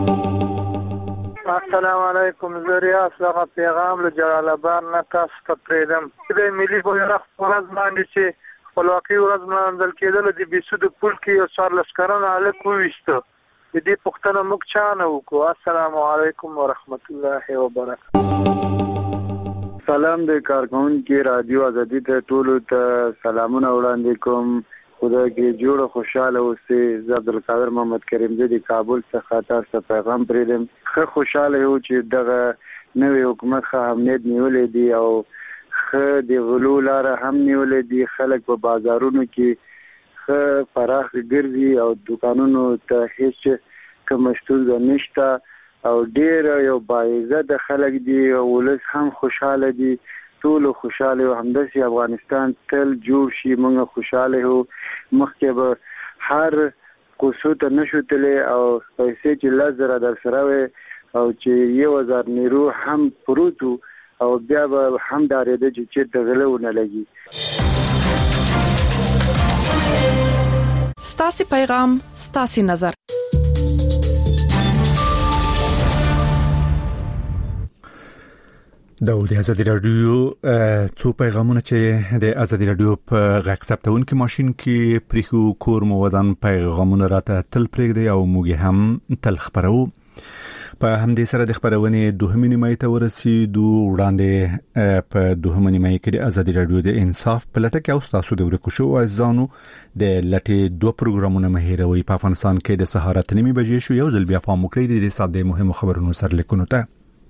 السلام علیکم زریا څنګه پیغام له جلال آباد نه تاسو ته پریدم د ملي بیرغ ورځ باندې چې خپلواکي ورځ منځل کېدل د بیسود پول کې یو څار لشکرانو الک وېسته د دې پښتنه موږ چانه وکړو السلام علیکم ورحمت الله وبرکاته سلام د کارکونکو رادیو ازادي ته ټول ته سلامونه وړاندې کوم خدای کې جوړ خوشاله اوسئ زه عبدالقادر محمد کریم د کابل څخه تاسو پیغام پریدم خو خوشاله یو چې دغه نوې حکومت خه امنیت نیولې دی او خه د غلو لار هم نیولې دي خلک په بازارونو کې خه فراخ ګرځي او دکانونو ته هیڅ کوم ستونزه نشته او ډیر یو باعزت خلک دي ولس هم خوشاله دي ټول خوشاله او همداسي افغانستان تل جوړ شي موږ خوشاله هو مخکې به هر کوڅو ته نشو تلې او پیسې چې لزر در سره او چې 1000 نیرو هم پروتو او بیا به هم دارېده چې د غلو نه لګي. ستاسو پیغام ستاسو نظر. د ازادي رادیو څو پیغامونه چې د ازادي رادیو په غږ ثبتونکو ماشين کې پریخو کور مو ودان پیغامونه راته تل پرېږدي او موږ هم تل خبرو. په همدې سره د خبرونې دوهمې نیمه ته ورسېدو. وړاندې په دوهمې نیمه کې د ازادي رادیو د انصاف په لټه کې او تاسو د ورکو شو ځانو د لټې دوه پروګرامونه مهیروي. په افغانستان کې د سهار 8:30 بجې شو. یو ځل بیا په موکړې د ساده مهمو خبرونو سره لیکونو ته.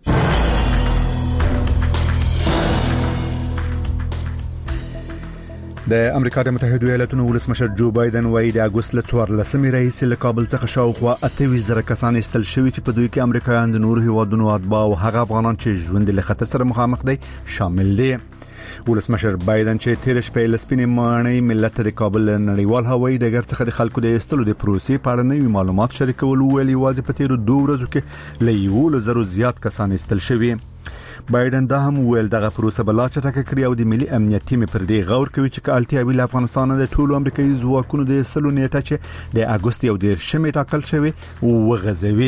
د امریکا د متحده ایالاتونو ولسمشر جو بایدن وايي د اگست ل 14 رئیس له کابل څخه شاوخوا 28,000 کسان استل شوي چې په دوی کې امریکایان د نور هیوادونو اتباع او هغه افغانان چې ژوند له خطر سره مخامخ دي شامل دي. ولسمشر بایدن چې تیر شپه له سپینې ماڼۍ ملت د کابل نړیوال هوایي ډګر څخه د خلکو د استلو د پروسې په اړه نوي معلومات شریکول ویلي واځي په تیر 2 ورځو کې له 1,000 زیات کسان استل شوي. بایدن دا هم ویل دغه پروسه بلا چټکه کړی او د ملي امنیت ټیم پر دې غور کوي چې کالتیا ویل افغانستان د ټولو امریکایي ځواکونو د سلو نیټه چې د اگست یو ډیر شمه ټاکل شوی وغځوي.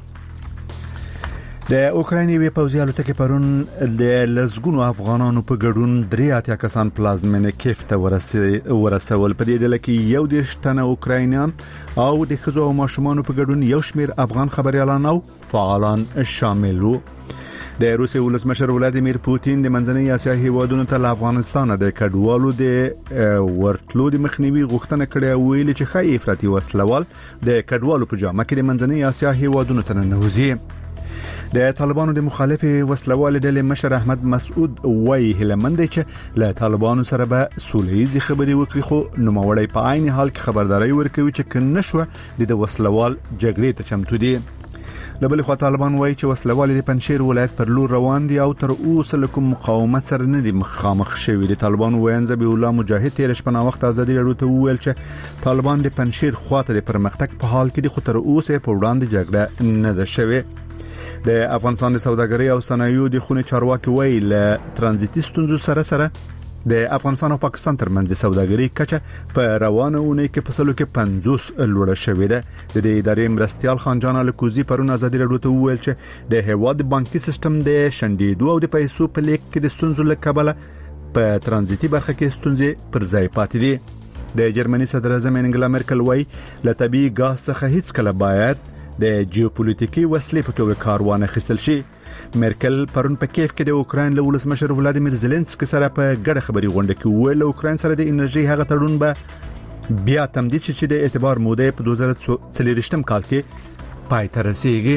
د اوکرایني پوځي الوتکې پرون د لزګونو افغانانو په ګډون 3 کسان پلازمینه کیف ته ورسول. په دې ډله کې یو د شتنه اوکراینیان او د خزو او ماشومان په ګډون یو شمیر افغان خبريالان او فعالان شامل وو. د روسي ولسمشر ولادیمیر پوتین د منځنۍ اسیا هیوادونو ته افغانستان د کډوالو د ورتلو د مخنیوي غوښتنه کړې او ویلي چې خای افراطي وسلوال د کډوالو په جامه کې د منځنۍ اسیا هیوادونو ته ننوځي. د طالبانو د مخالف وسلوال ډلې مشر احمد مسعود وايي هلمند چې له طالبانو سره به سولېزي خبري وکړي خو نوموړی په عین حال کې خبرداري ورکوي چې کنه د وسلوال جګړې ته چمتو دي. لبل خو طالبان وایي چې وسلوال د پنځیر ولایت پر لور روان دي او تر اوسه له کوم مقاومت سره نه دي مخامخ شوي. د طالبان وایي ذبی الله مجاهد تیر شپه وخت ازادي راډیو ته ویل چې طالبان د پنځیر خواته د پرمختګ په حال کې دي خو تر اوسه په وړاندې جګړه نه ده شوې. د افغانستان د سوداګرۍ او صنایعو د خونې چارواکي وایي له ترانزیتي ستونزو سره د افغانستان او پاکستان ترمنځ د سوداګرۍ کچه په روانه اونۍ کې په سلو کې 50 لوړه شوې ده. د ادارې مرستيال خان جان الکوزي پرون ازادي راډیو ته ویل چې د هواد بانکي سیستم د شندېدو او د پیسو په لیک کې د ستونزو لکبله په ترانزیتي برخه کې ستونزې پر ځای پاتې دي. د جرمني صدر اعظم انګلا مرکل وايي له طبيعي غاز څخه هیڅ کله باید د جیوپولیټیکي وسلې په توګه کاروان خستل شي. مرکل پرون په کیف کې د اوکراین له ولسمشر ولادیمیر زيلنسکي سره په ګډه خبري غونډه کې ویل اوکراین سره د انرژي هغه تړون به بیا تمدید شي چې د اعتبار موده په 2023 کال کې پای ته رسیږي.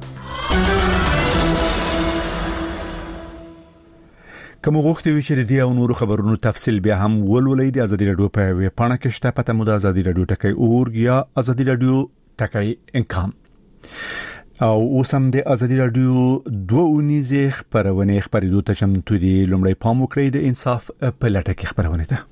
کوم وخت وی چې د دې او نورو خبرونو تفصیل بیا هم ولولې د ازادي راډیو په ویب پاڼه کې شته. پته مو د ازادي راډیو ټکی اورګ یا ازادي راډیو ټکی انکام او اوسم د ازادي راډیو 2 اونیزه خبرونه خبرېدو ته چمتو دي. لومړی پام وکړئ د انصاف په لټه کې خبرونه ده.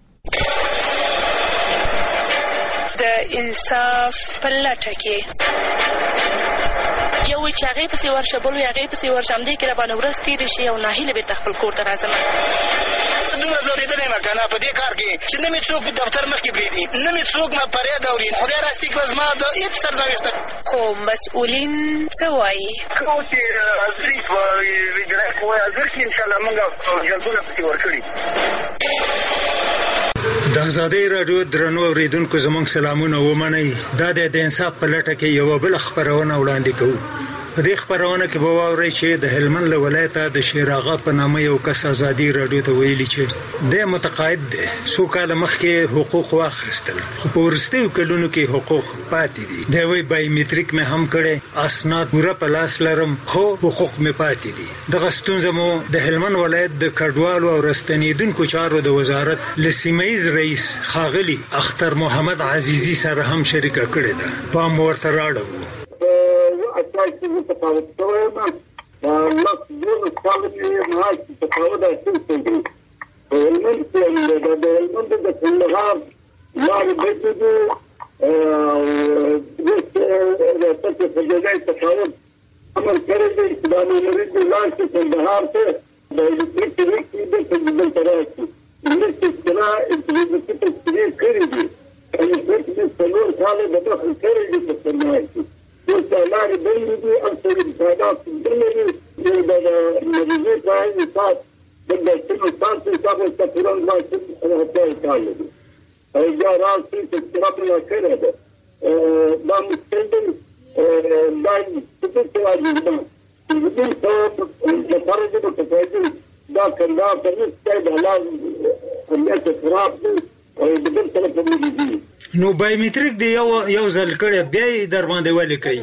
د انصاف په لټه کې یو چاغې پسې ورشه بل یاغې پسې ورشم دې کې را باندې ورس تیر شي او ناهیله به تخپل کور ته راځم. دومره زورېدلې مکنه په دې کار کې چې نه می څوک دفتر مخ کې بریدي نه می څوک ما پرې دوري خدای راستي کوز ما د هیڅ سر نه وشته. خو مسؤلین څه وایي کوم چې ازري ویګره کوه ازر کې ان شاء الله موږ جلبونه پسې ورکړي. د ازادي راډیو درنو اوریدونکو زموږ سلامونه ومنئ. دا د انصاف په لټه کې یو بل خبرونه وړاندې کوو. په دې خبرونه کې به واورئ چې د هلمند ولایت د شیراغه په نامه یو کس ازادي راډیو ته ویلي چې د متقاعد دی څو کال مخکې حقوق واخیستل خو په ورستیو کلونو کې حقوق پاتې دي. د وی بایومټریک مې هم کړي اسناد پوره په لاس لرم خو حقوق مې پاتې دي. دغه ستونزه مو د هلمند ولایت د کډوالو او رستنیدونکو چارو د وزارت لسیمایز رئیس خاغلی اختر محمد عزیزی سره هم شریکه کړې ده. په مورته راړو مصدر الصالح معاك تفاوض أساسي المنطقة ده كلها ما بيجوا بس رأسة فجأة تفاوض عمل كردي كلام نريد لا تندهار ته بيجي بس بالتراكي الاستثناء اللي بتستثني كردي المسؤول السلول صالح بدخل كردي في السماء والسلام بيجي أكثر الإمكانات الدنيا بدأ المريض هاي صار بدأ يصير صار يصاب التفرون ما يصير هذا كامل جاء راسي تسترابنا كذا ما مستندل ما تستوى جدا بدون سبب الفرج متفاجئ لكن لا تنسى على الناس ترابي بدون سبب الجديد نو بایومټریک دی یو ځل کړي بیا در باندې ولي کوي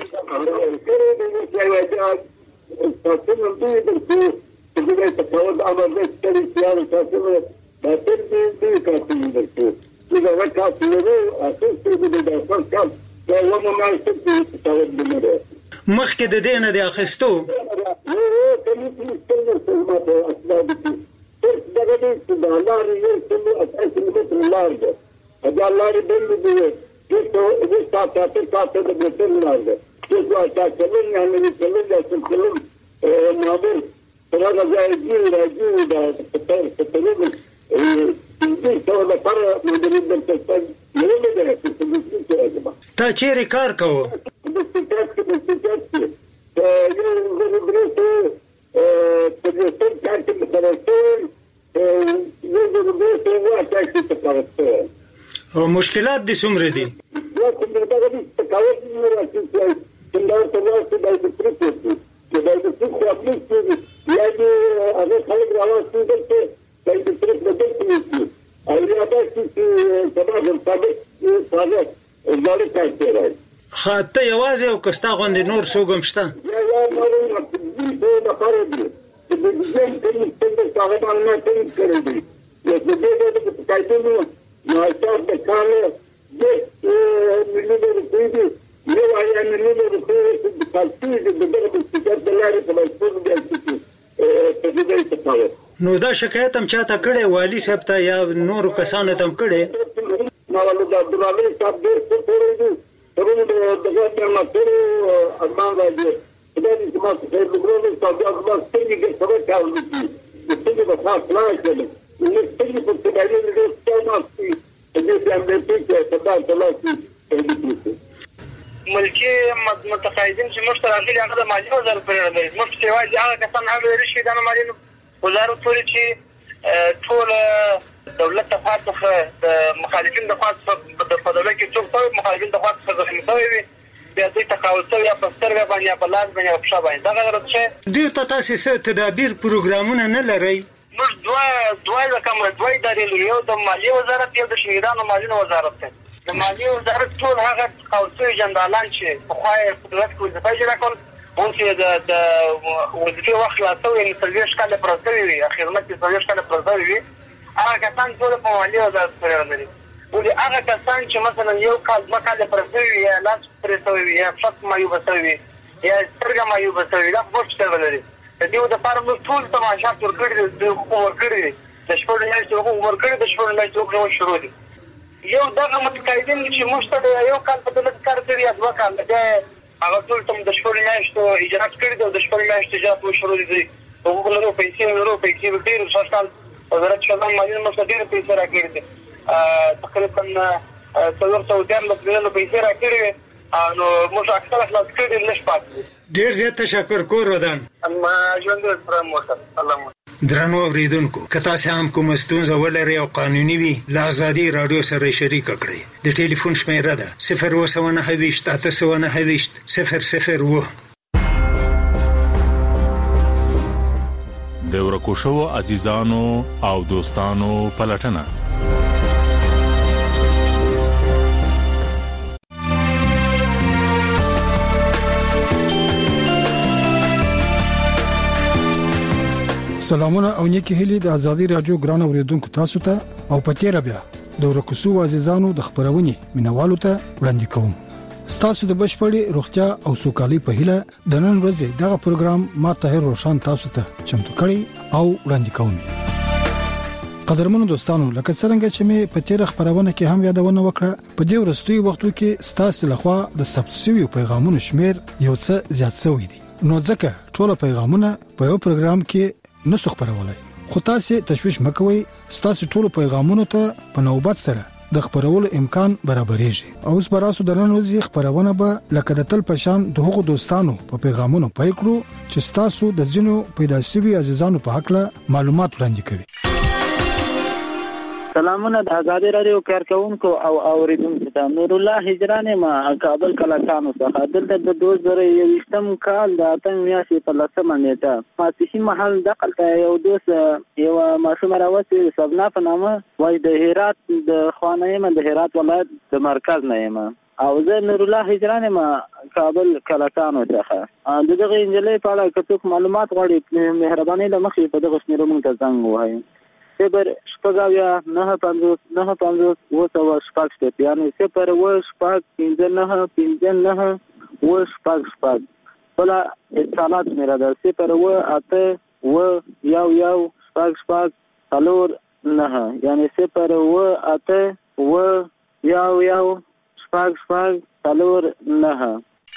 مخکې د دې نه دی اخیستو Allora bello dire questo sta per da Bretagna questo sta che hanno visto ma per però da giù da fare non deve essere non deve essere تا چیرې کار کوو او مشکلات دي څومره دي خاطه یوازې او کستا غوندې نور څوک هم شته نو دا شکایت هم چاته کړي والی صاحب ته یا نور کسانو ته هم کړي ملکی متقاعدین چې موږ ته راغلي هغه د مالیې وزارت پرې راغلي موږ چې وايي هغه کسان هغه لري چې د مالیې وزارت پورې چې ټول دولت ته خاصه د مخالفین د خاصه د فدرالي کې څوک مخالفین د خاصه زخمي شوی بیا دوی تقاعد شوی یا په سترګې باندې یا په لاس باندې او په شا باندې دا غره چې دوی ته تاسو څه تدابیر پروګرامونه نه لري موږ دوه رقم دوه ادارې یو د مالیې وزارت یو د شهیدانو مالیې وزارت ته د مالیې وزارت ټول هغه قوسي جندالان چې په خوای قدرت کې وظیفه اجرا کول اون چې د وظیفه وخت لا سوې ان سرویس کاله پروسوي وي خدمت کې سرویس کاله پروسوي وي هغه کسان ټول په مالیې وزارت پورې راغلي ولې هغه کسان چې مثلا یو کال مکاله پروسوي یا لاس پروسوي یا فقط مایو بسوي یا سترګه مایو بسوي دا پوسټ ولري د دې د فارم ټول تماشا ورکړي د ورکړي د شپږ میاشتې ورکړي د شپږ میاشتې شروع دي یو دغه متقاعدین چې مشته یو کال په دولت کار کوي یا دوه کال د هغه ټول تم د شپږ میاشتو اجرات کړی د شپږ میاشتې اجرات شروع دي هغه له پیسې ډېر شاشال وزارت شمال مالیه مصدر پیسې راکړي دي تقریبا 400 مليون پیسې راکړي نو موږ اکثر خلاص کړی نش پاتې ډېر زیات تشکر کوم ودان اما ژوند پر موټر الله درنو اوریدونکو که تاسو هم کوم ستونزه ولرئ او قانوني وي له ازادي رادیو سره شریک کړئ د ټلیفون شمیره ده 029 د ورکو شو عزیزانو او دوستانو پلټنه سلامونه او نیکی هلی د ازادي رادیو ګران اوریدونکو تاسو ته او پتیره بیا د ورکوسو عزیزانو د خبرونې مینوالو ته وړاندې کوم ستاسو د بشپړې روغتیا او سوکالي په هیله د نن ورځې دغه پروګرام ما طاهر روشان تاسو ته چمتو کړی او وړاندې کوم. قدرمنو دوستانو، لکه څنګه چې مې په تیر خبرونه کې هم یادونه وکړه، په دې ورستوي وختو کې ستاسو لخوا د ثبت شوی پیغامونو شمیر یو څه زیات شوی دی. نو ځکه ټول پیغامونه په یو پروګرام کې نسخ خبرولای. خو تاسو تشویش مکوئ، ستاسو ټول پیغامونو ته په نوبت سره د خبرولو امکان برابرېږي. اوس براسو د نن ورځې خبرونه به لکه د تل پشان د هغو دوستانو په پیغامونو پای کړو چې تاسو د ځینو پیدا شوی عزیزانو په حق له معلومات وړاندې کوي. سلامونه د آزادي رادیو کارکونکو او اوریدونکو ته. نور الله هجران ما کابل کلاکانو څخه دلته د 2021م کال د اتم میاشتې په 10مه نیټه ماسپښین مهال دقل ته یو دوست یو ماشوم راوځي سبنا په نامه وای د هرات د خوانایم د هرات ولایت د مرکز نه یم او زه نور الله هجران ما کابل کلاکانو څخه دغه انجلې په اړه کڅوک معلومات غواړي مهرباني له مخې په دغه شمیرو مونږ ته زنګ وایي. صفر شپږاویا 950 وسو شپږ شپږ یعنی صفر و شپږ 59 59 و شپږ شپږ بلا اتصالات میرا ده صفر و اته و یو شپږ شپږ څلور نه یعنی صفر و اته و یو شپږ شپږ څلور نه.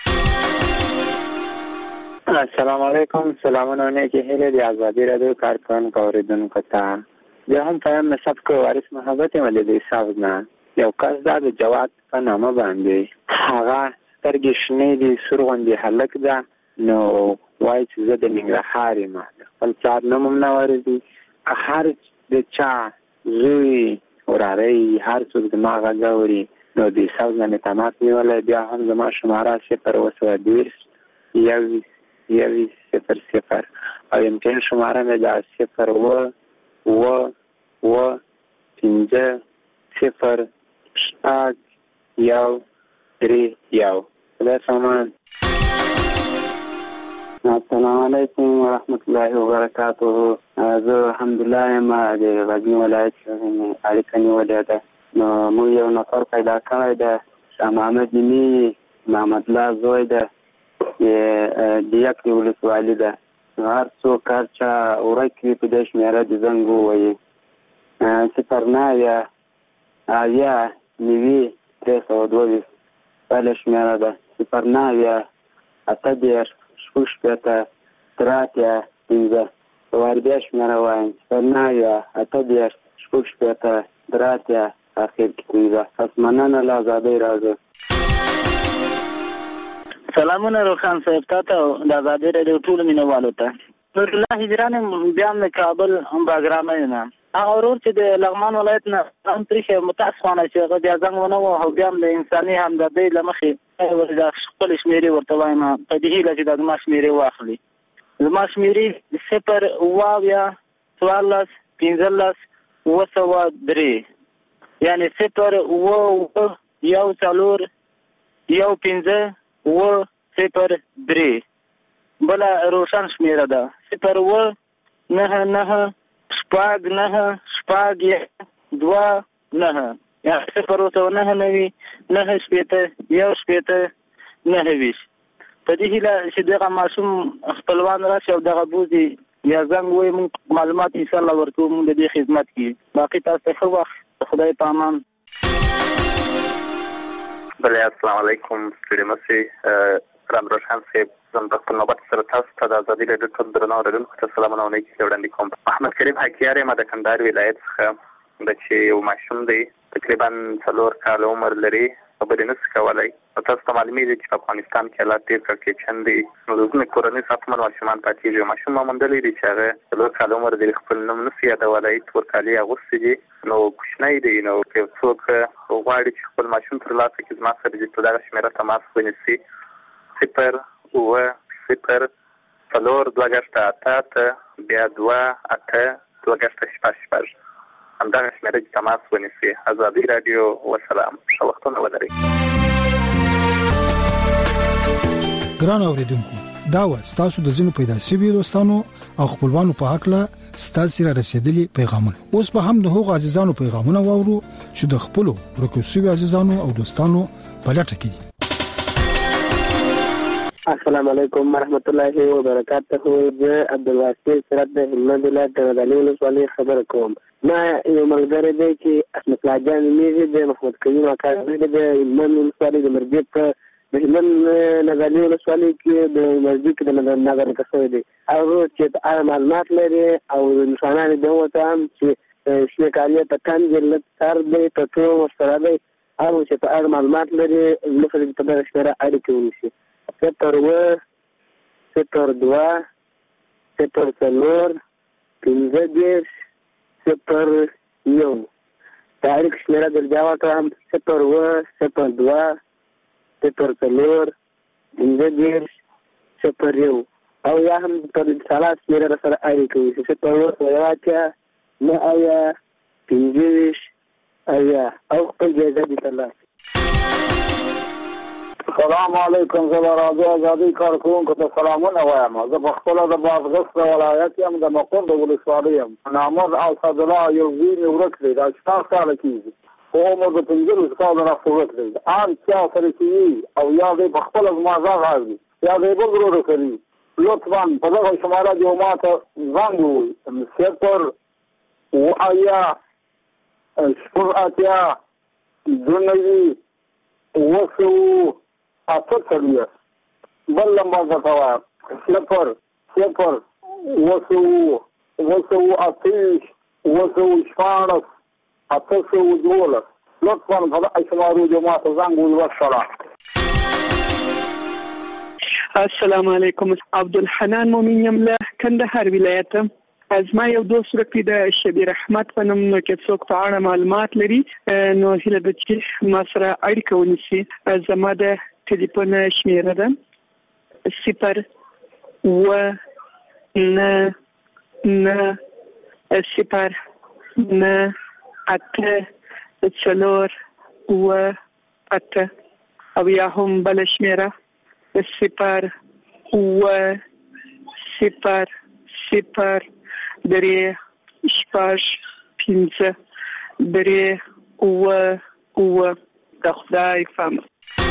السلام علیکم. سلامونه نیکی هیله دی آزادی رادیو کارکونکو اوریدونکو ته. زه هم پیام نسب کو وارث محبت ملي صاحب نه یو کس د جواد په نامه باندې هغه سترګې شنې دي سرغوندې هلک ده نو وایي چې زه د ننګرهار یم خپل چار نوم هم نه ورځي هر د چا زوی وراره هر څوک زما غږ اوري نو د صاحب نه مې تماس نیولی بیا هم زما شماره 020 0 0 او امتحان شماره مې د 0 و 5 0 شپږ 1 3 1. خدای سامان. السلام علیکم ورحمت الله وبرکاته. زه الحمدلله ما د غزنی ولایت اړیکه نیولې ده نو موږ یو نفر پیدا کړی ده شاه محمد مې محمد الله زوی ده د یک ولسوالي ده. هر څوک هر چا ورکوي په دې شمېره د زنګ ووایي 09 اویا 322 بله شمېره ده 09 اته دېرش شپږ شپېته درې پنځه وردیا شمېره وایم 09 اته دېرش شپږ شپېته درې اخر کې پنځه. پس مننه له آزادۍ راځه. سلامونه روخان صاحب تاسو د آزادۍ رادیو ټول مینوالو ته. نور الله هجران بیا د کابل باګرامه نه هغه ورور چې د لغمان ولایت نه هم تریخه متاسفانه چې هغه بیا څنګه ونه او بیا د انساني همدردۍ لمخې ورته خپل شمیرې ورته وایم په دې هیله چې د ما شمیرې واخلي. زما شمیرې 0 واویا 14 15 وسو3 یعنی 0 و یو څلور یو 15 و 0 بلا روشن شمیره ده 0 و 9 شپږ 9 شپږ 2 9 یا 0 و 9 9 9 شپېته یو شپېته 9 20. په دې هیله چې دغه معصوم خپلوان راشي او دغه بوزي یا زنګ وایي موږ معلومات ان شاء الله ورکوو موږ د دې خدمت کې باقي تاسو ته ښه وخت خدای په امان. بله السلام علیکم ستړي مشئ رام روشن صاحب زم د خپل نوبت سره تاسو ته د آزادي رادیو ټول درنو اوریدونکو ته سلامونه او نیکي وړاندې کوم. احمد کریم حکیار یم د کندهار ولایت څخه د چې یو ماشوم دی تقریبا 4 کال عمر لري خبرې نشي کولی او تاسو ته معلومیږي چې په افغانستان کې حالات ډېر کړکېچن دي نو د ځینې کورنۍ ساتمن ماشومان پاتې دي. ماشوم ما موندلی دی چې هغه 4 کال عمر دی خپل نوم نشي یادولی تور کالي اغوستي دي نو کوچنی دی نو که څوک غواړي چې خپل ماشوم ترلاسه کړي زما سره دې په دغه شمېره تماس ونیسي 0 و 0 څلور 2 8 بیا 2 8 2 8 همدغه شمېره چې تماس ونیسي. آزادي رادیو وسلام. ښه وختونه ولرئ. ګران اوریدونکو دا و ستاسو د ځینو پیدا شوي دوستانو او خپلوانو په حق له ستاسو را رسیدلي پیغامونه. اوس به هم د هغو عزیزانو پیغامونه واورو چې د خپلو ورکو شوي عزیزانو او دوستانو په لټه کې دي. السلام علیکم ورحمت الله وبرکاته. زه عبدالواسع سرت د هلمند ولایت د غزنی ولسوالۍ خبره کوم. ما یو ملګری دی چې احمد الله جان نومیږي، د محمد کریم اکا دی د هلمند ولسوالۍ د مرګیت په د هلمند غزنی ولسوالۍ کې د مسجد کې د نظر کښوی دی او چې په اړه معلومات لري او انسانان د وته هم چې شنکاریه ته کم جلت سر دی په ټول مستره دی او چې په اړه معلومات لري لکه په دغه شمېره اړیکې ونیسي. 0 0 4 15 0 تاریخ شمېره درجاوته هم 0 0 2 0 4 15 0 او یا هم په اتصالات شمېره سره اړیکه ونیسي 0 9 اویا 15 اویا او خپل جایزه دي ترلاسه. السلام علیکم. زه راځو آزادي کارکونکو ته سلامونه وایم. زه په خپله د بادغیس ولایت یم، د مقر د ولسوالۍ یم. نامور اسدالله یو زوی مې ورک دی، دا 14 کاله کېږي، په عمر د 15 کالو راڅخه ورک دی. ان چا سره چې وي او یا دی په خپله زما غږ اوري یا دی بل ورور کوي، لطفا په دغه شماره دې ما ته زنګ ووایي 0 اویا 0 اتیا 2 9 بل لمبا درته وایم 0 0 8 8 لطفا په دغه شمارو دې ما ته زنګ ووایي. والسلام. السلام علیکم. عبدالحنان مومن یم له کندهار ولایت. از ما یو دوست ورکی د شبیر احمد په نوم، نو کې څوک په اړه معلومات لري نو هیله ده چې ما سره اړیکه ونیسي. زما د ټلیفون شمېره ده 0 9 9 0 9 8 4 8 او یا هم بل شمېره 0 0 0 درې 5 درې 9 د خدای فهم.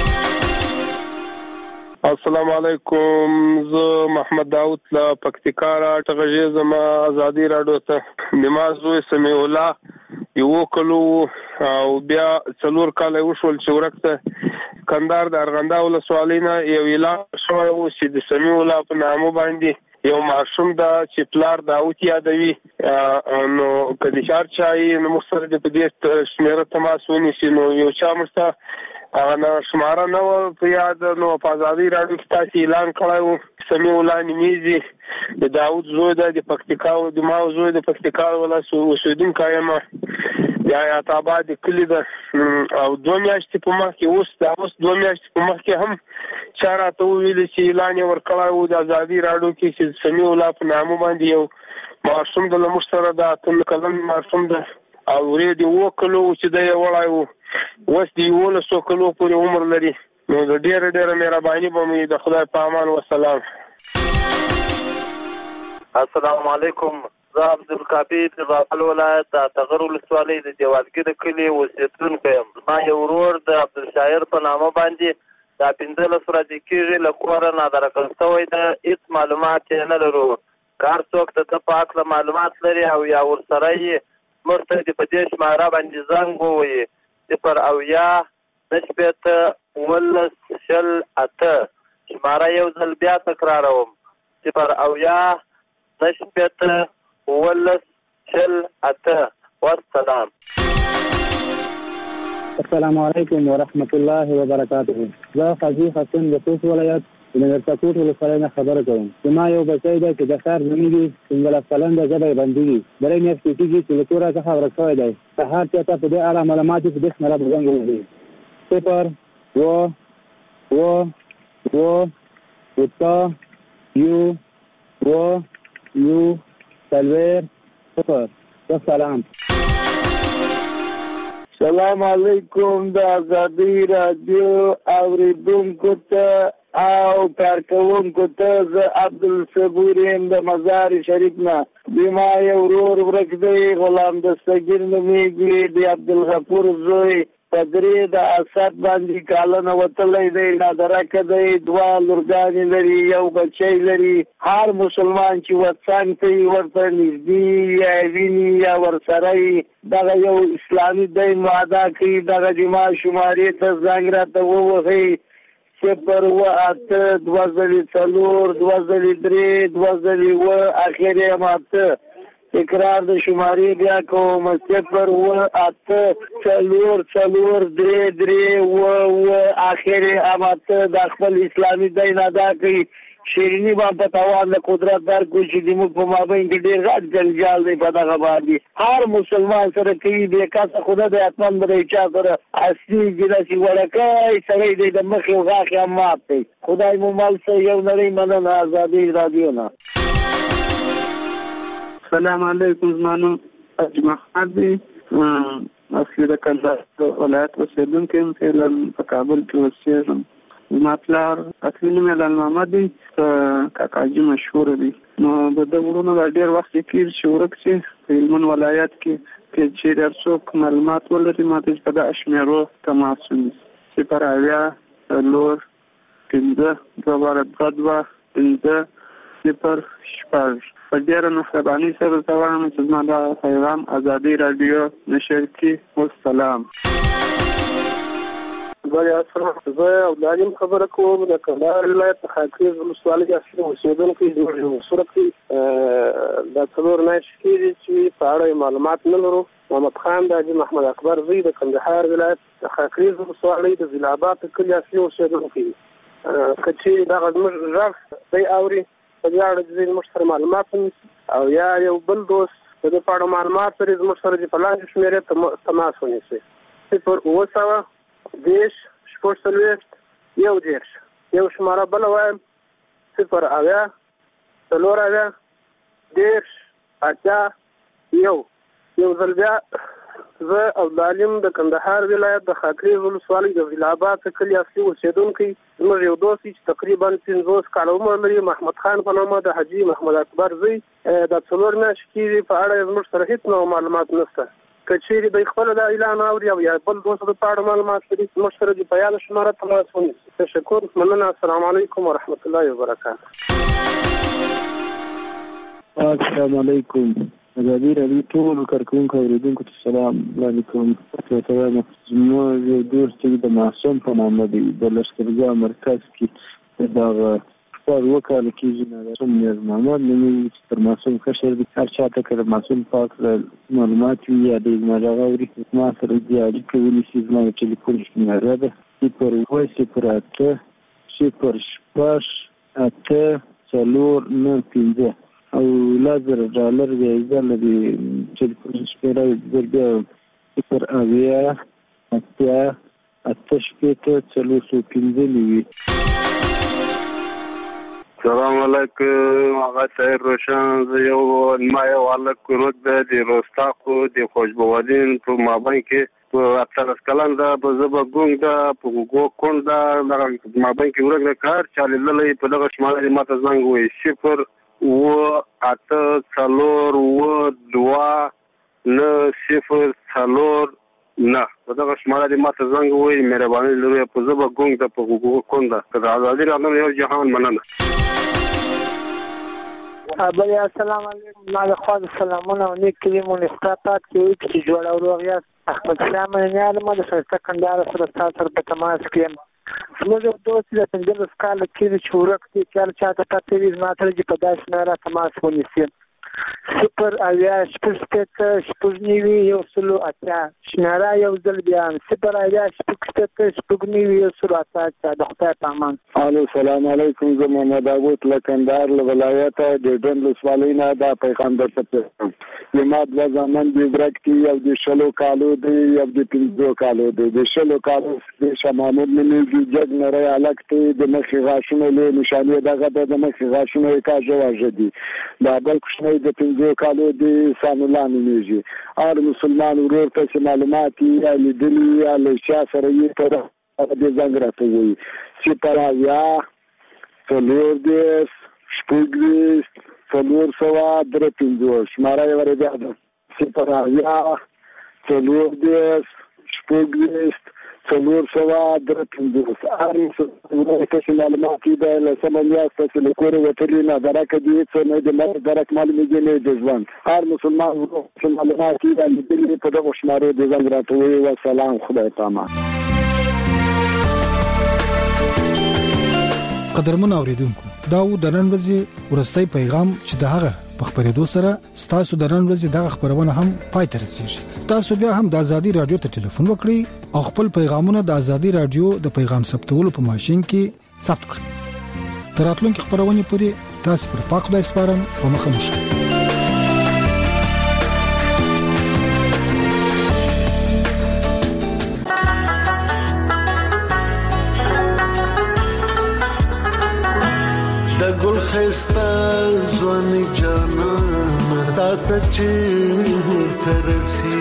السلام علیکم. زه محمد داوود له پکتیکا راټغږی زما آزادي راډیو ته. نمازوی سمیع الله یو کلو او بیا 4 کال وشول چې ورکته کندهار د ارغنده ولسوالۍ نه یو اعلان شوی و چې د سمیع الله په نامه باندې یو معصوم دا چې پلار داوود یادوي، نو کدي چار چای نو مخسر د پدې شمېره تماس ونیسي. نو یو چا مرسته هغه شماره نه په یاد، نو په آزادي راډیو کې تاسو اعلان کړی و سمیع الله نمیزي د داوود زوی د پکتیکا او د ما زوی د پکتیکا ولایت اوسیدونکی یم، یا حیات آباد کلی ده او 2 میاشتې په مخکې اوس 2 میاشتې په مخکې هم چا راته وویل چې اعلان یې ورکړی و د آزادي راډیو کې چې سمیع الله په نامه باندې یو معصوم ده له موږ سره د 8 کلن معصوم ده او ورې د 9 کلو چې دی یې وړی و، اوس د 11 کلو پورې عمر لري. نو د ډېره مهرباني به مې د خدای په امان. والسلام. السلام علیکم. زه عبدالکافي د بابل ولایت د تغر ولسوالۍ د دیوالګي د کلي اوسېدونکی یم. ما یو ورور د عبدالشاعر په نامه باندې دا 15 ورځې کېږي له کوره نادره کړل شوی ده، هېڅ معلومات یې نه لرو. که هر څوک د ده په هکله معلومات لري او یا ورسره یې موږ ته د په دې شماره باندې زنګ ووایي 0 اویا 9 10 8 شماره یو ځل بیا تکراروم 0 اویا 9 10 8. والسلام. السلام علیکم ورحمت الله وبرکاته. زه قاضي حسن د خوست ولایت د نرسکوټ ولسوالۍ نه خبره کوم. زما یو بچی دی چې د ښار نومیږي 15 کلن ده، ژبه یې بندېږي، درې میاشتې کېږي چې له کوره څخه ورک شوی دی. که هر چا ته په دې اړه معلومات وي په دې شمېره به زنګ ووهي 0 0 والسلام. سلام علیکم. د آزادي راډیو اوریدونکو ته او کارکوونکو ته زه عبدالصبور یم د مزار شریف نه. زما یو ورور ورک دی، غلام دستګیر نومیږي، د عبدالغفور زوی پدری د اسد باندې کالنه وتلې دی دا درکه دی دوا لورګانی لري یو بچی لري هر مسلمان چې وطن ته ورته نږدې یا ویني یا ورسره دا یو اسلامي دین وعده کوي دا جما شمارې ته زنګ راته ووهي صفر و اته 2004 2003 2009 اخیری ماته تکرار د شمارې بیا کوم 0 و اته 4 3 و اخیری ماته د خپل اسلامي دین ادا کوي شیرینی باندې توان له قدرت در کوي چې د موږ په مابین کې ډېر غټ جنجال دی په دغه باندې هر مسلمان سره کوي د کاسه خدای د اتمن بری چا سره اصلي ګلاسي ورکای سره د مخې غاخه مات دی خدای مو مال سره یو نړۍ مننه آزادي رادیو نه السلام علیکم زمانو اجمع دي اصلي د کندهار ولایت اوسیدونکو په کابل کې اوسېږم مطلب اصلي نوم یې محمد دی کاکاجي مشهور دی نو د ورونو د ډېر وخت کې چې ورکسي په هلمند ولایت کې چې څوک معلومات ولري ماته په د اشمیرو تماس ونیسي صفر اویا څلور پنځه دوه پنځه صفر شپږ په ډېره مهرباني سره ته وایم چې زما دا پیغام ازادي راډیو نشر کړي والسلام زه عبدالعلیم خبره کوم د کندهار ولایت خاکریز ولسوالۍ اصلي اوسېدونکی صورت د څلور میاشتې کېږي چې په اړه معلومات نه لرو محمد خان د حاجي محمد اکبر زوی د کندهار ولایت د خاکریز ولسوالۍ د ضلع آباد کلي اصلي اوسېدونکی که چې دغه زموږ غږ دی اوري په دې اړه چې زموږ سره معلومات ونیسي او یا یو بل دوست د دې په اړه معلومات لري زموږ سره چې په لاندې شمېرې تماس ونیسي 0 دیش شپږ څلوېښت یو دېرش یو شماره بله وایم 0 اویا څلور اویا دېرش اتیا یو ځل بیا زه عبدالعلیم د کندهار ولایت د خاکریز ولسوالۍ د ضلع آباد کلي اصلي اوسېدونکی زموږ یو دوست چې تقریبا 50 کاله عمر لري محمد خان په نامه د حاجي محمد اکبر زوی د څلور میاشتې کېږي په اړه زموږ سره هېڅ نوع معلومات نشته که چیرې د خپل د اعلان اوري او یا بل دوست د پاړه معلومات لري موږ سره د په یاد شماره تماس ونیسي تشکر مننه السلام علیکم ورحمت الله وبرکاته السلام علیکم ازادي راډیو ټول کارکونکو اوریدونکو ته سلام علیکم زما یو دوست چې د معصوم په نامه دی د لښکرګاه مرکز کې دغه وکاله کېږي معصوم نیاز محمد نومې چې تر معصوم کشر دی هر چاته که د معصوم پاک معلومات وي یا د زماغه اوري ما سره دې اړیکه ونیسي زما د ټلیفون شمېره ده 0 او $1000 جایزه لري ټلیفون شمېره بیا 0 اویا اتیا اته شپېته 415 السلام علیکم آقا طاهر روشن زه یو هلک ورک ده د رستاقو د خوشبوالین په مابین کې په 18 کلن ده په زبه ګونګ ده په کونډ ده دغه مابین کې ورک ده کار چالي للی په دغه شماره ماته زنګ وایي 0 و اته څلور و دوه نه 0 څلور نه په دغه شماره ماته زنګ وایي مهرباني لري په زبه ګونګ ده په کونډ ده که د ازادي راډیو یو جهان مننه بله السلام علیکم ما د خوا د سلامونه او نیک کلیمونه استاپات کوي چې جوړه ورو یاست احمد شاه منیال ما د ښایسته کندهار سره تاسو سره په تماس کې یم زموږ یو دوست د 15 کاله کېږي چې ورک دی چاته پته وي زما سره چې په داسې شمېره تماس ونیسي 0 اویا شپږ نوي یو سلو اتیا شمېره یو ځل بیا 0 اویا شپږ نوي یو سلو اتیا د خدای په امان الو سلام علیکم زه محمد داوود له کندهار له ولایت د ډنډ ولسوالۍ نه دا پیغام درته یما د زمان د برک کې یو د شلو کالو دی یو د 15 کالو دی د شلو کالو د شمامود منې د جګ نری الک ته د مخې غاښونه له نشانه دغه د مخې غاښونه کا جواز دي دا بل کوښنه د 15 کالو دی ساملان نیږي ار مسلمان ورور ته معلومات یا لیدلی یا له شا سره یې تر د زنګ راته وي چې پر یا څلور دیس شپږ څلور سوا درې پنځه شماره یې ورته ده چې پر یا څلور دیس شپږ څلور سوه درې پنځوس تاسو معلومات دي له سمونیاست تاسو له کوره وتلی نه درکه دي څه نه د مرګ درک معلومات نه دي ځوان هر مسلمان معلومات دي د په دغه شمارو د زنګ راټوي او سلام خدای پامان. قدرمن اوریدونکو دا و د نن ورځې ورستۍ پیغام چې د هغه په خبرېدو سره ستاسو د نن ورځې دغه خبرونه هم پای ته رسیږي. تاسو بیا هم د ازادي رادیو ته ټلیفون وکړئ او خپل پیغامونه د ازادي رادیو د پیغام ثبتولو په ماشين کې ثبت کړئ. تر راتلونکي خبرونه پورې تاسو پر پاک خدای سپارم او مخه مو شه. ګل خستا ځواني جانا تا ته چیرته رسي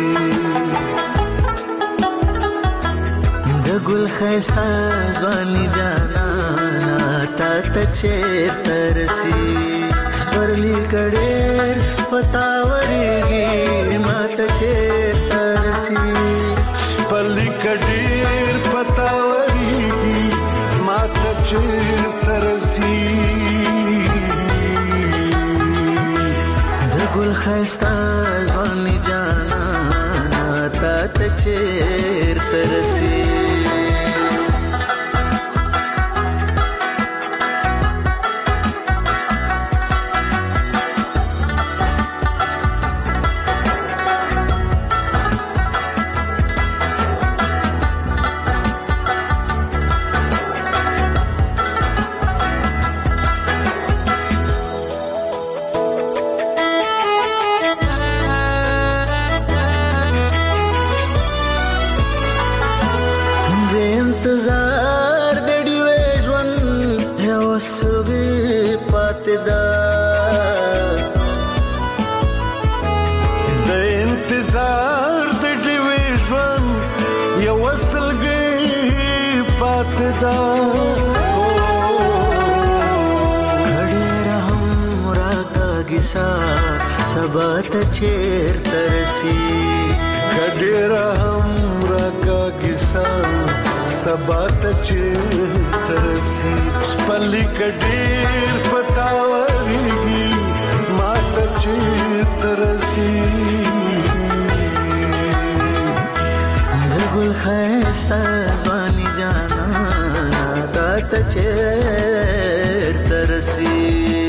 د ګل خستا ځواني جانا تا ته چیرته رسي پرلی کړه پتا ورګي ما ته چیرته رسي پرلی کړه پتا ورګي ما ته چیرته رسي ګل خستا ځواني جانا تا ته چیرته رسي سبات چیرته رسي کډېره هم راکاږي سبات چیرته رسي خپلې کډېر پتا ورګي ما ته چیرته رسي د ګل خستا ځواني جانا تا ته چیرته رسي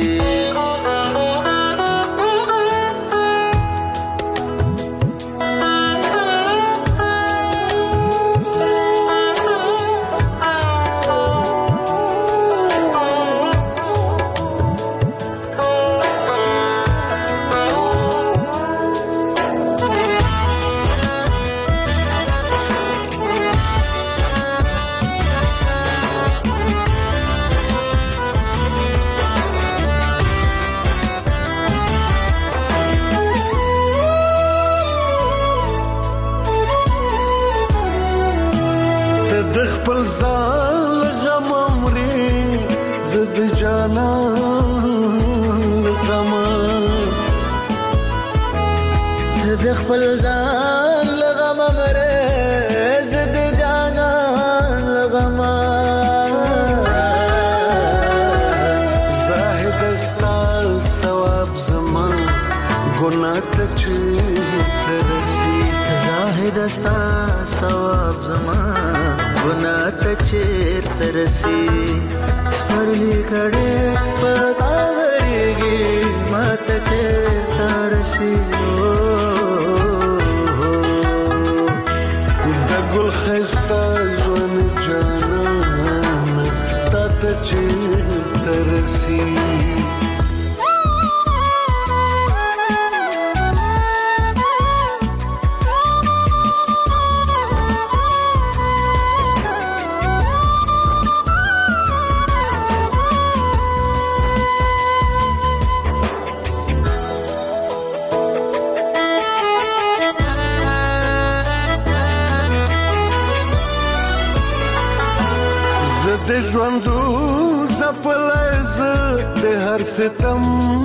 خپل ځان لغم مرز د جانان لغم زاهد استال ثواب زمان ګناه ته چیرته رسي زاهد استال ثواب زمان ګناه ته چیرته رسي سپرلی کړه پتا ورګي ماته چیرته رسي ګل خستا ځواني جانا تا ته چیرته رسي د ژوندو زپلز د هر ستم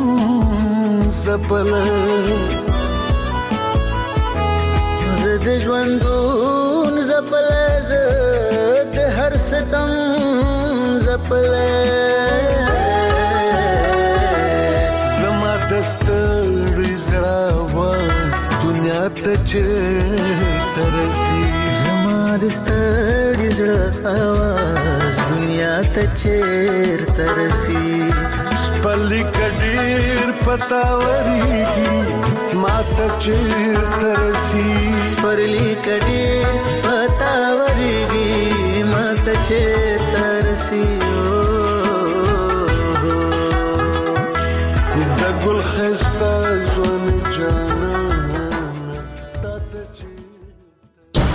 زپل ز د ژوندو زپلز د هر ستم زپلز زما دستړي زړه واس دنیا ته چیرته رسي زما دستړي زړه आवाज دنیا ته چیرته رسي پلی کډیر پتاوريږي ماته چیرته رسي پرلی کډیر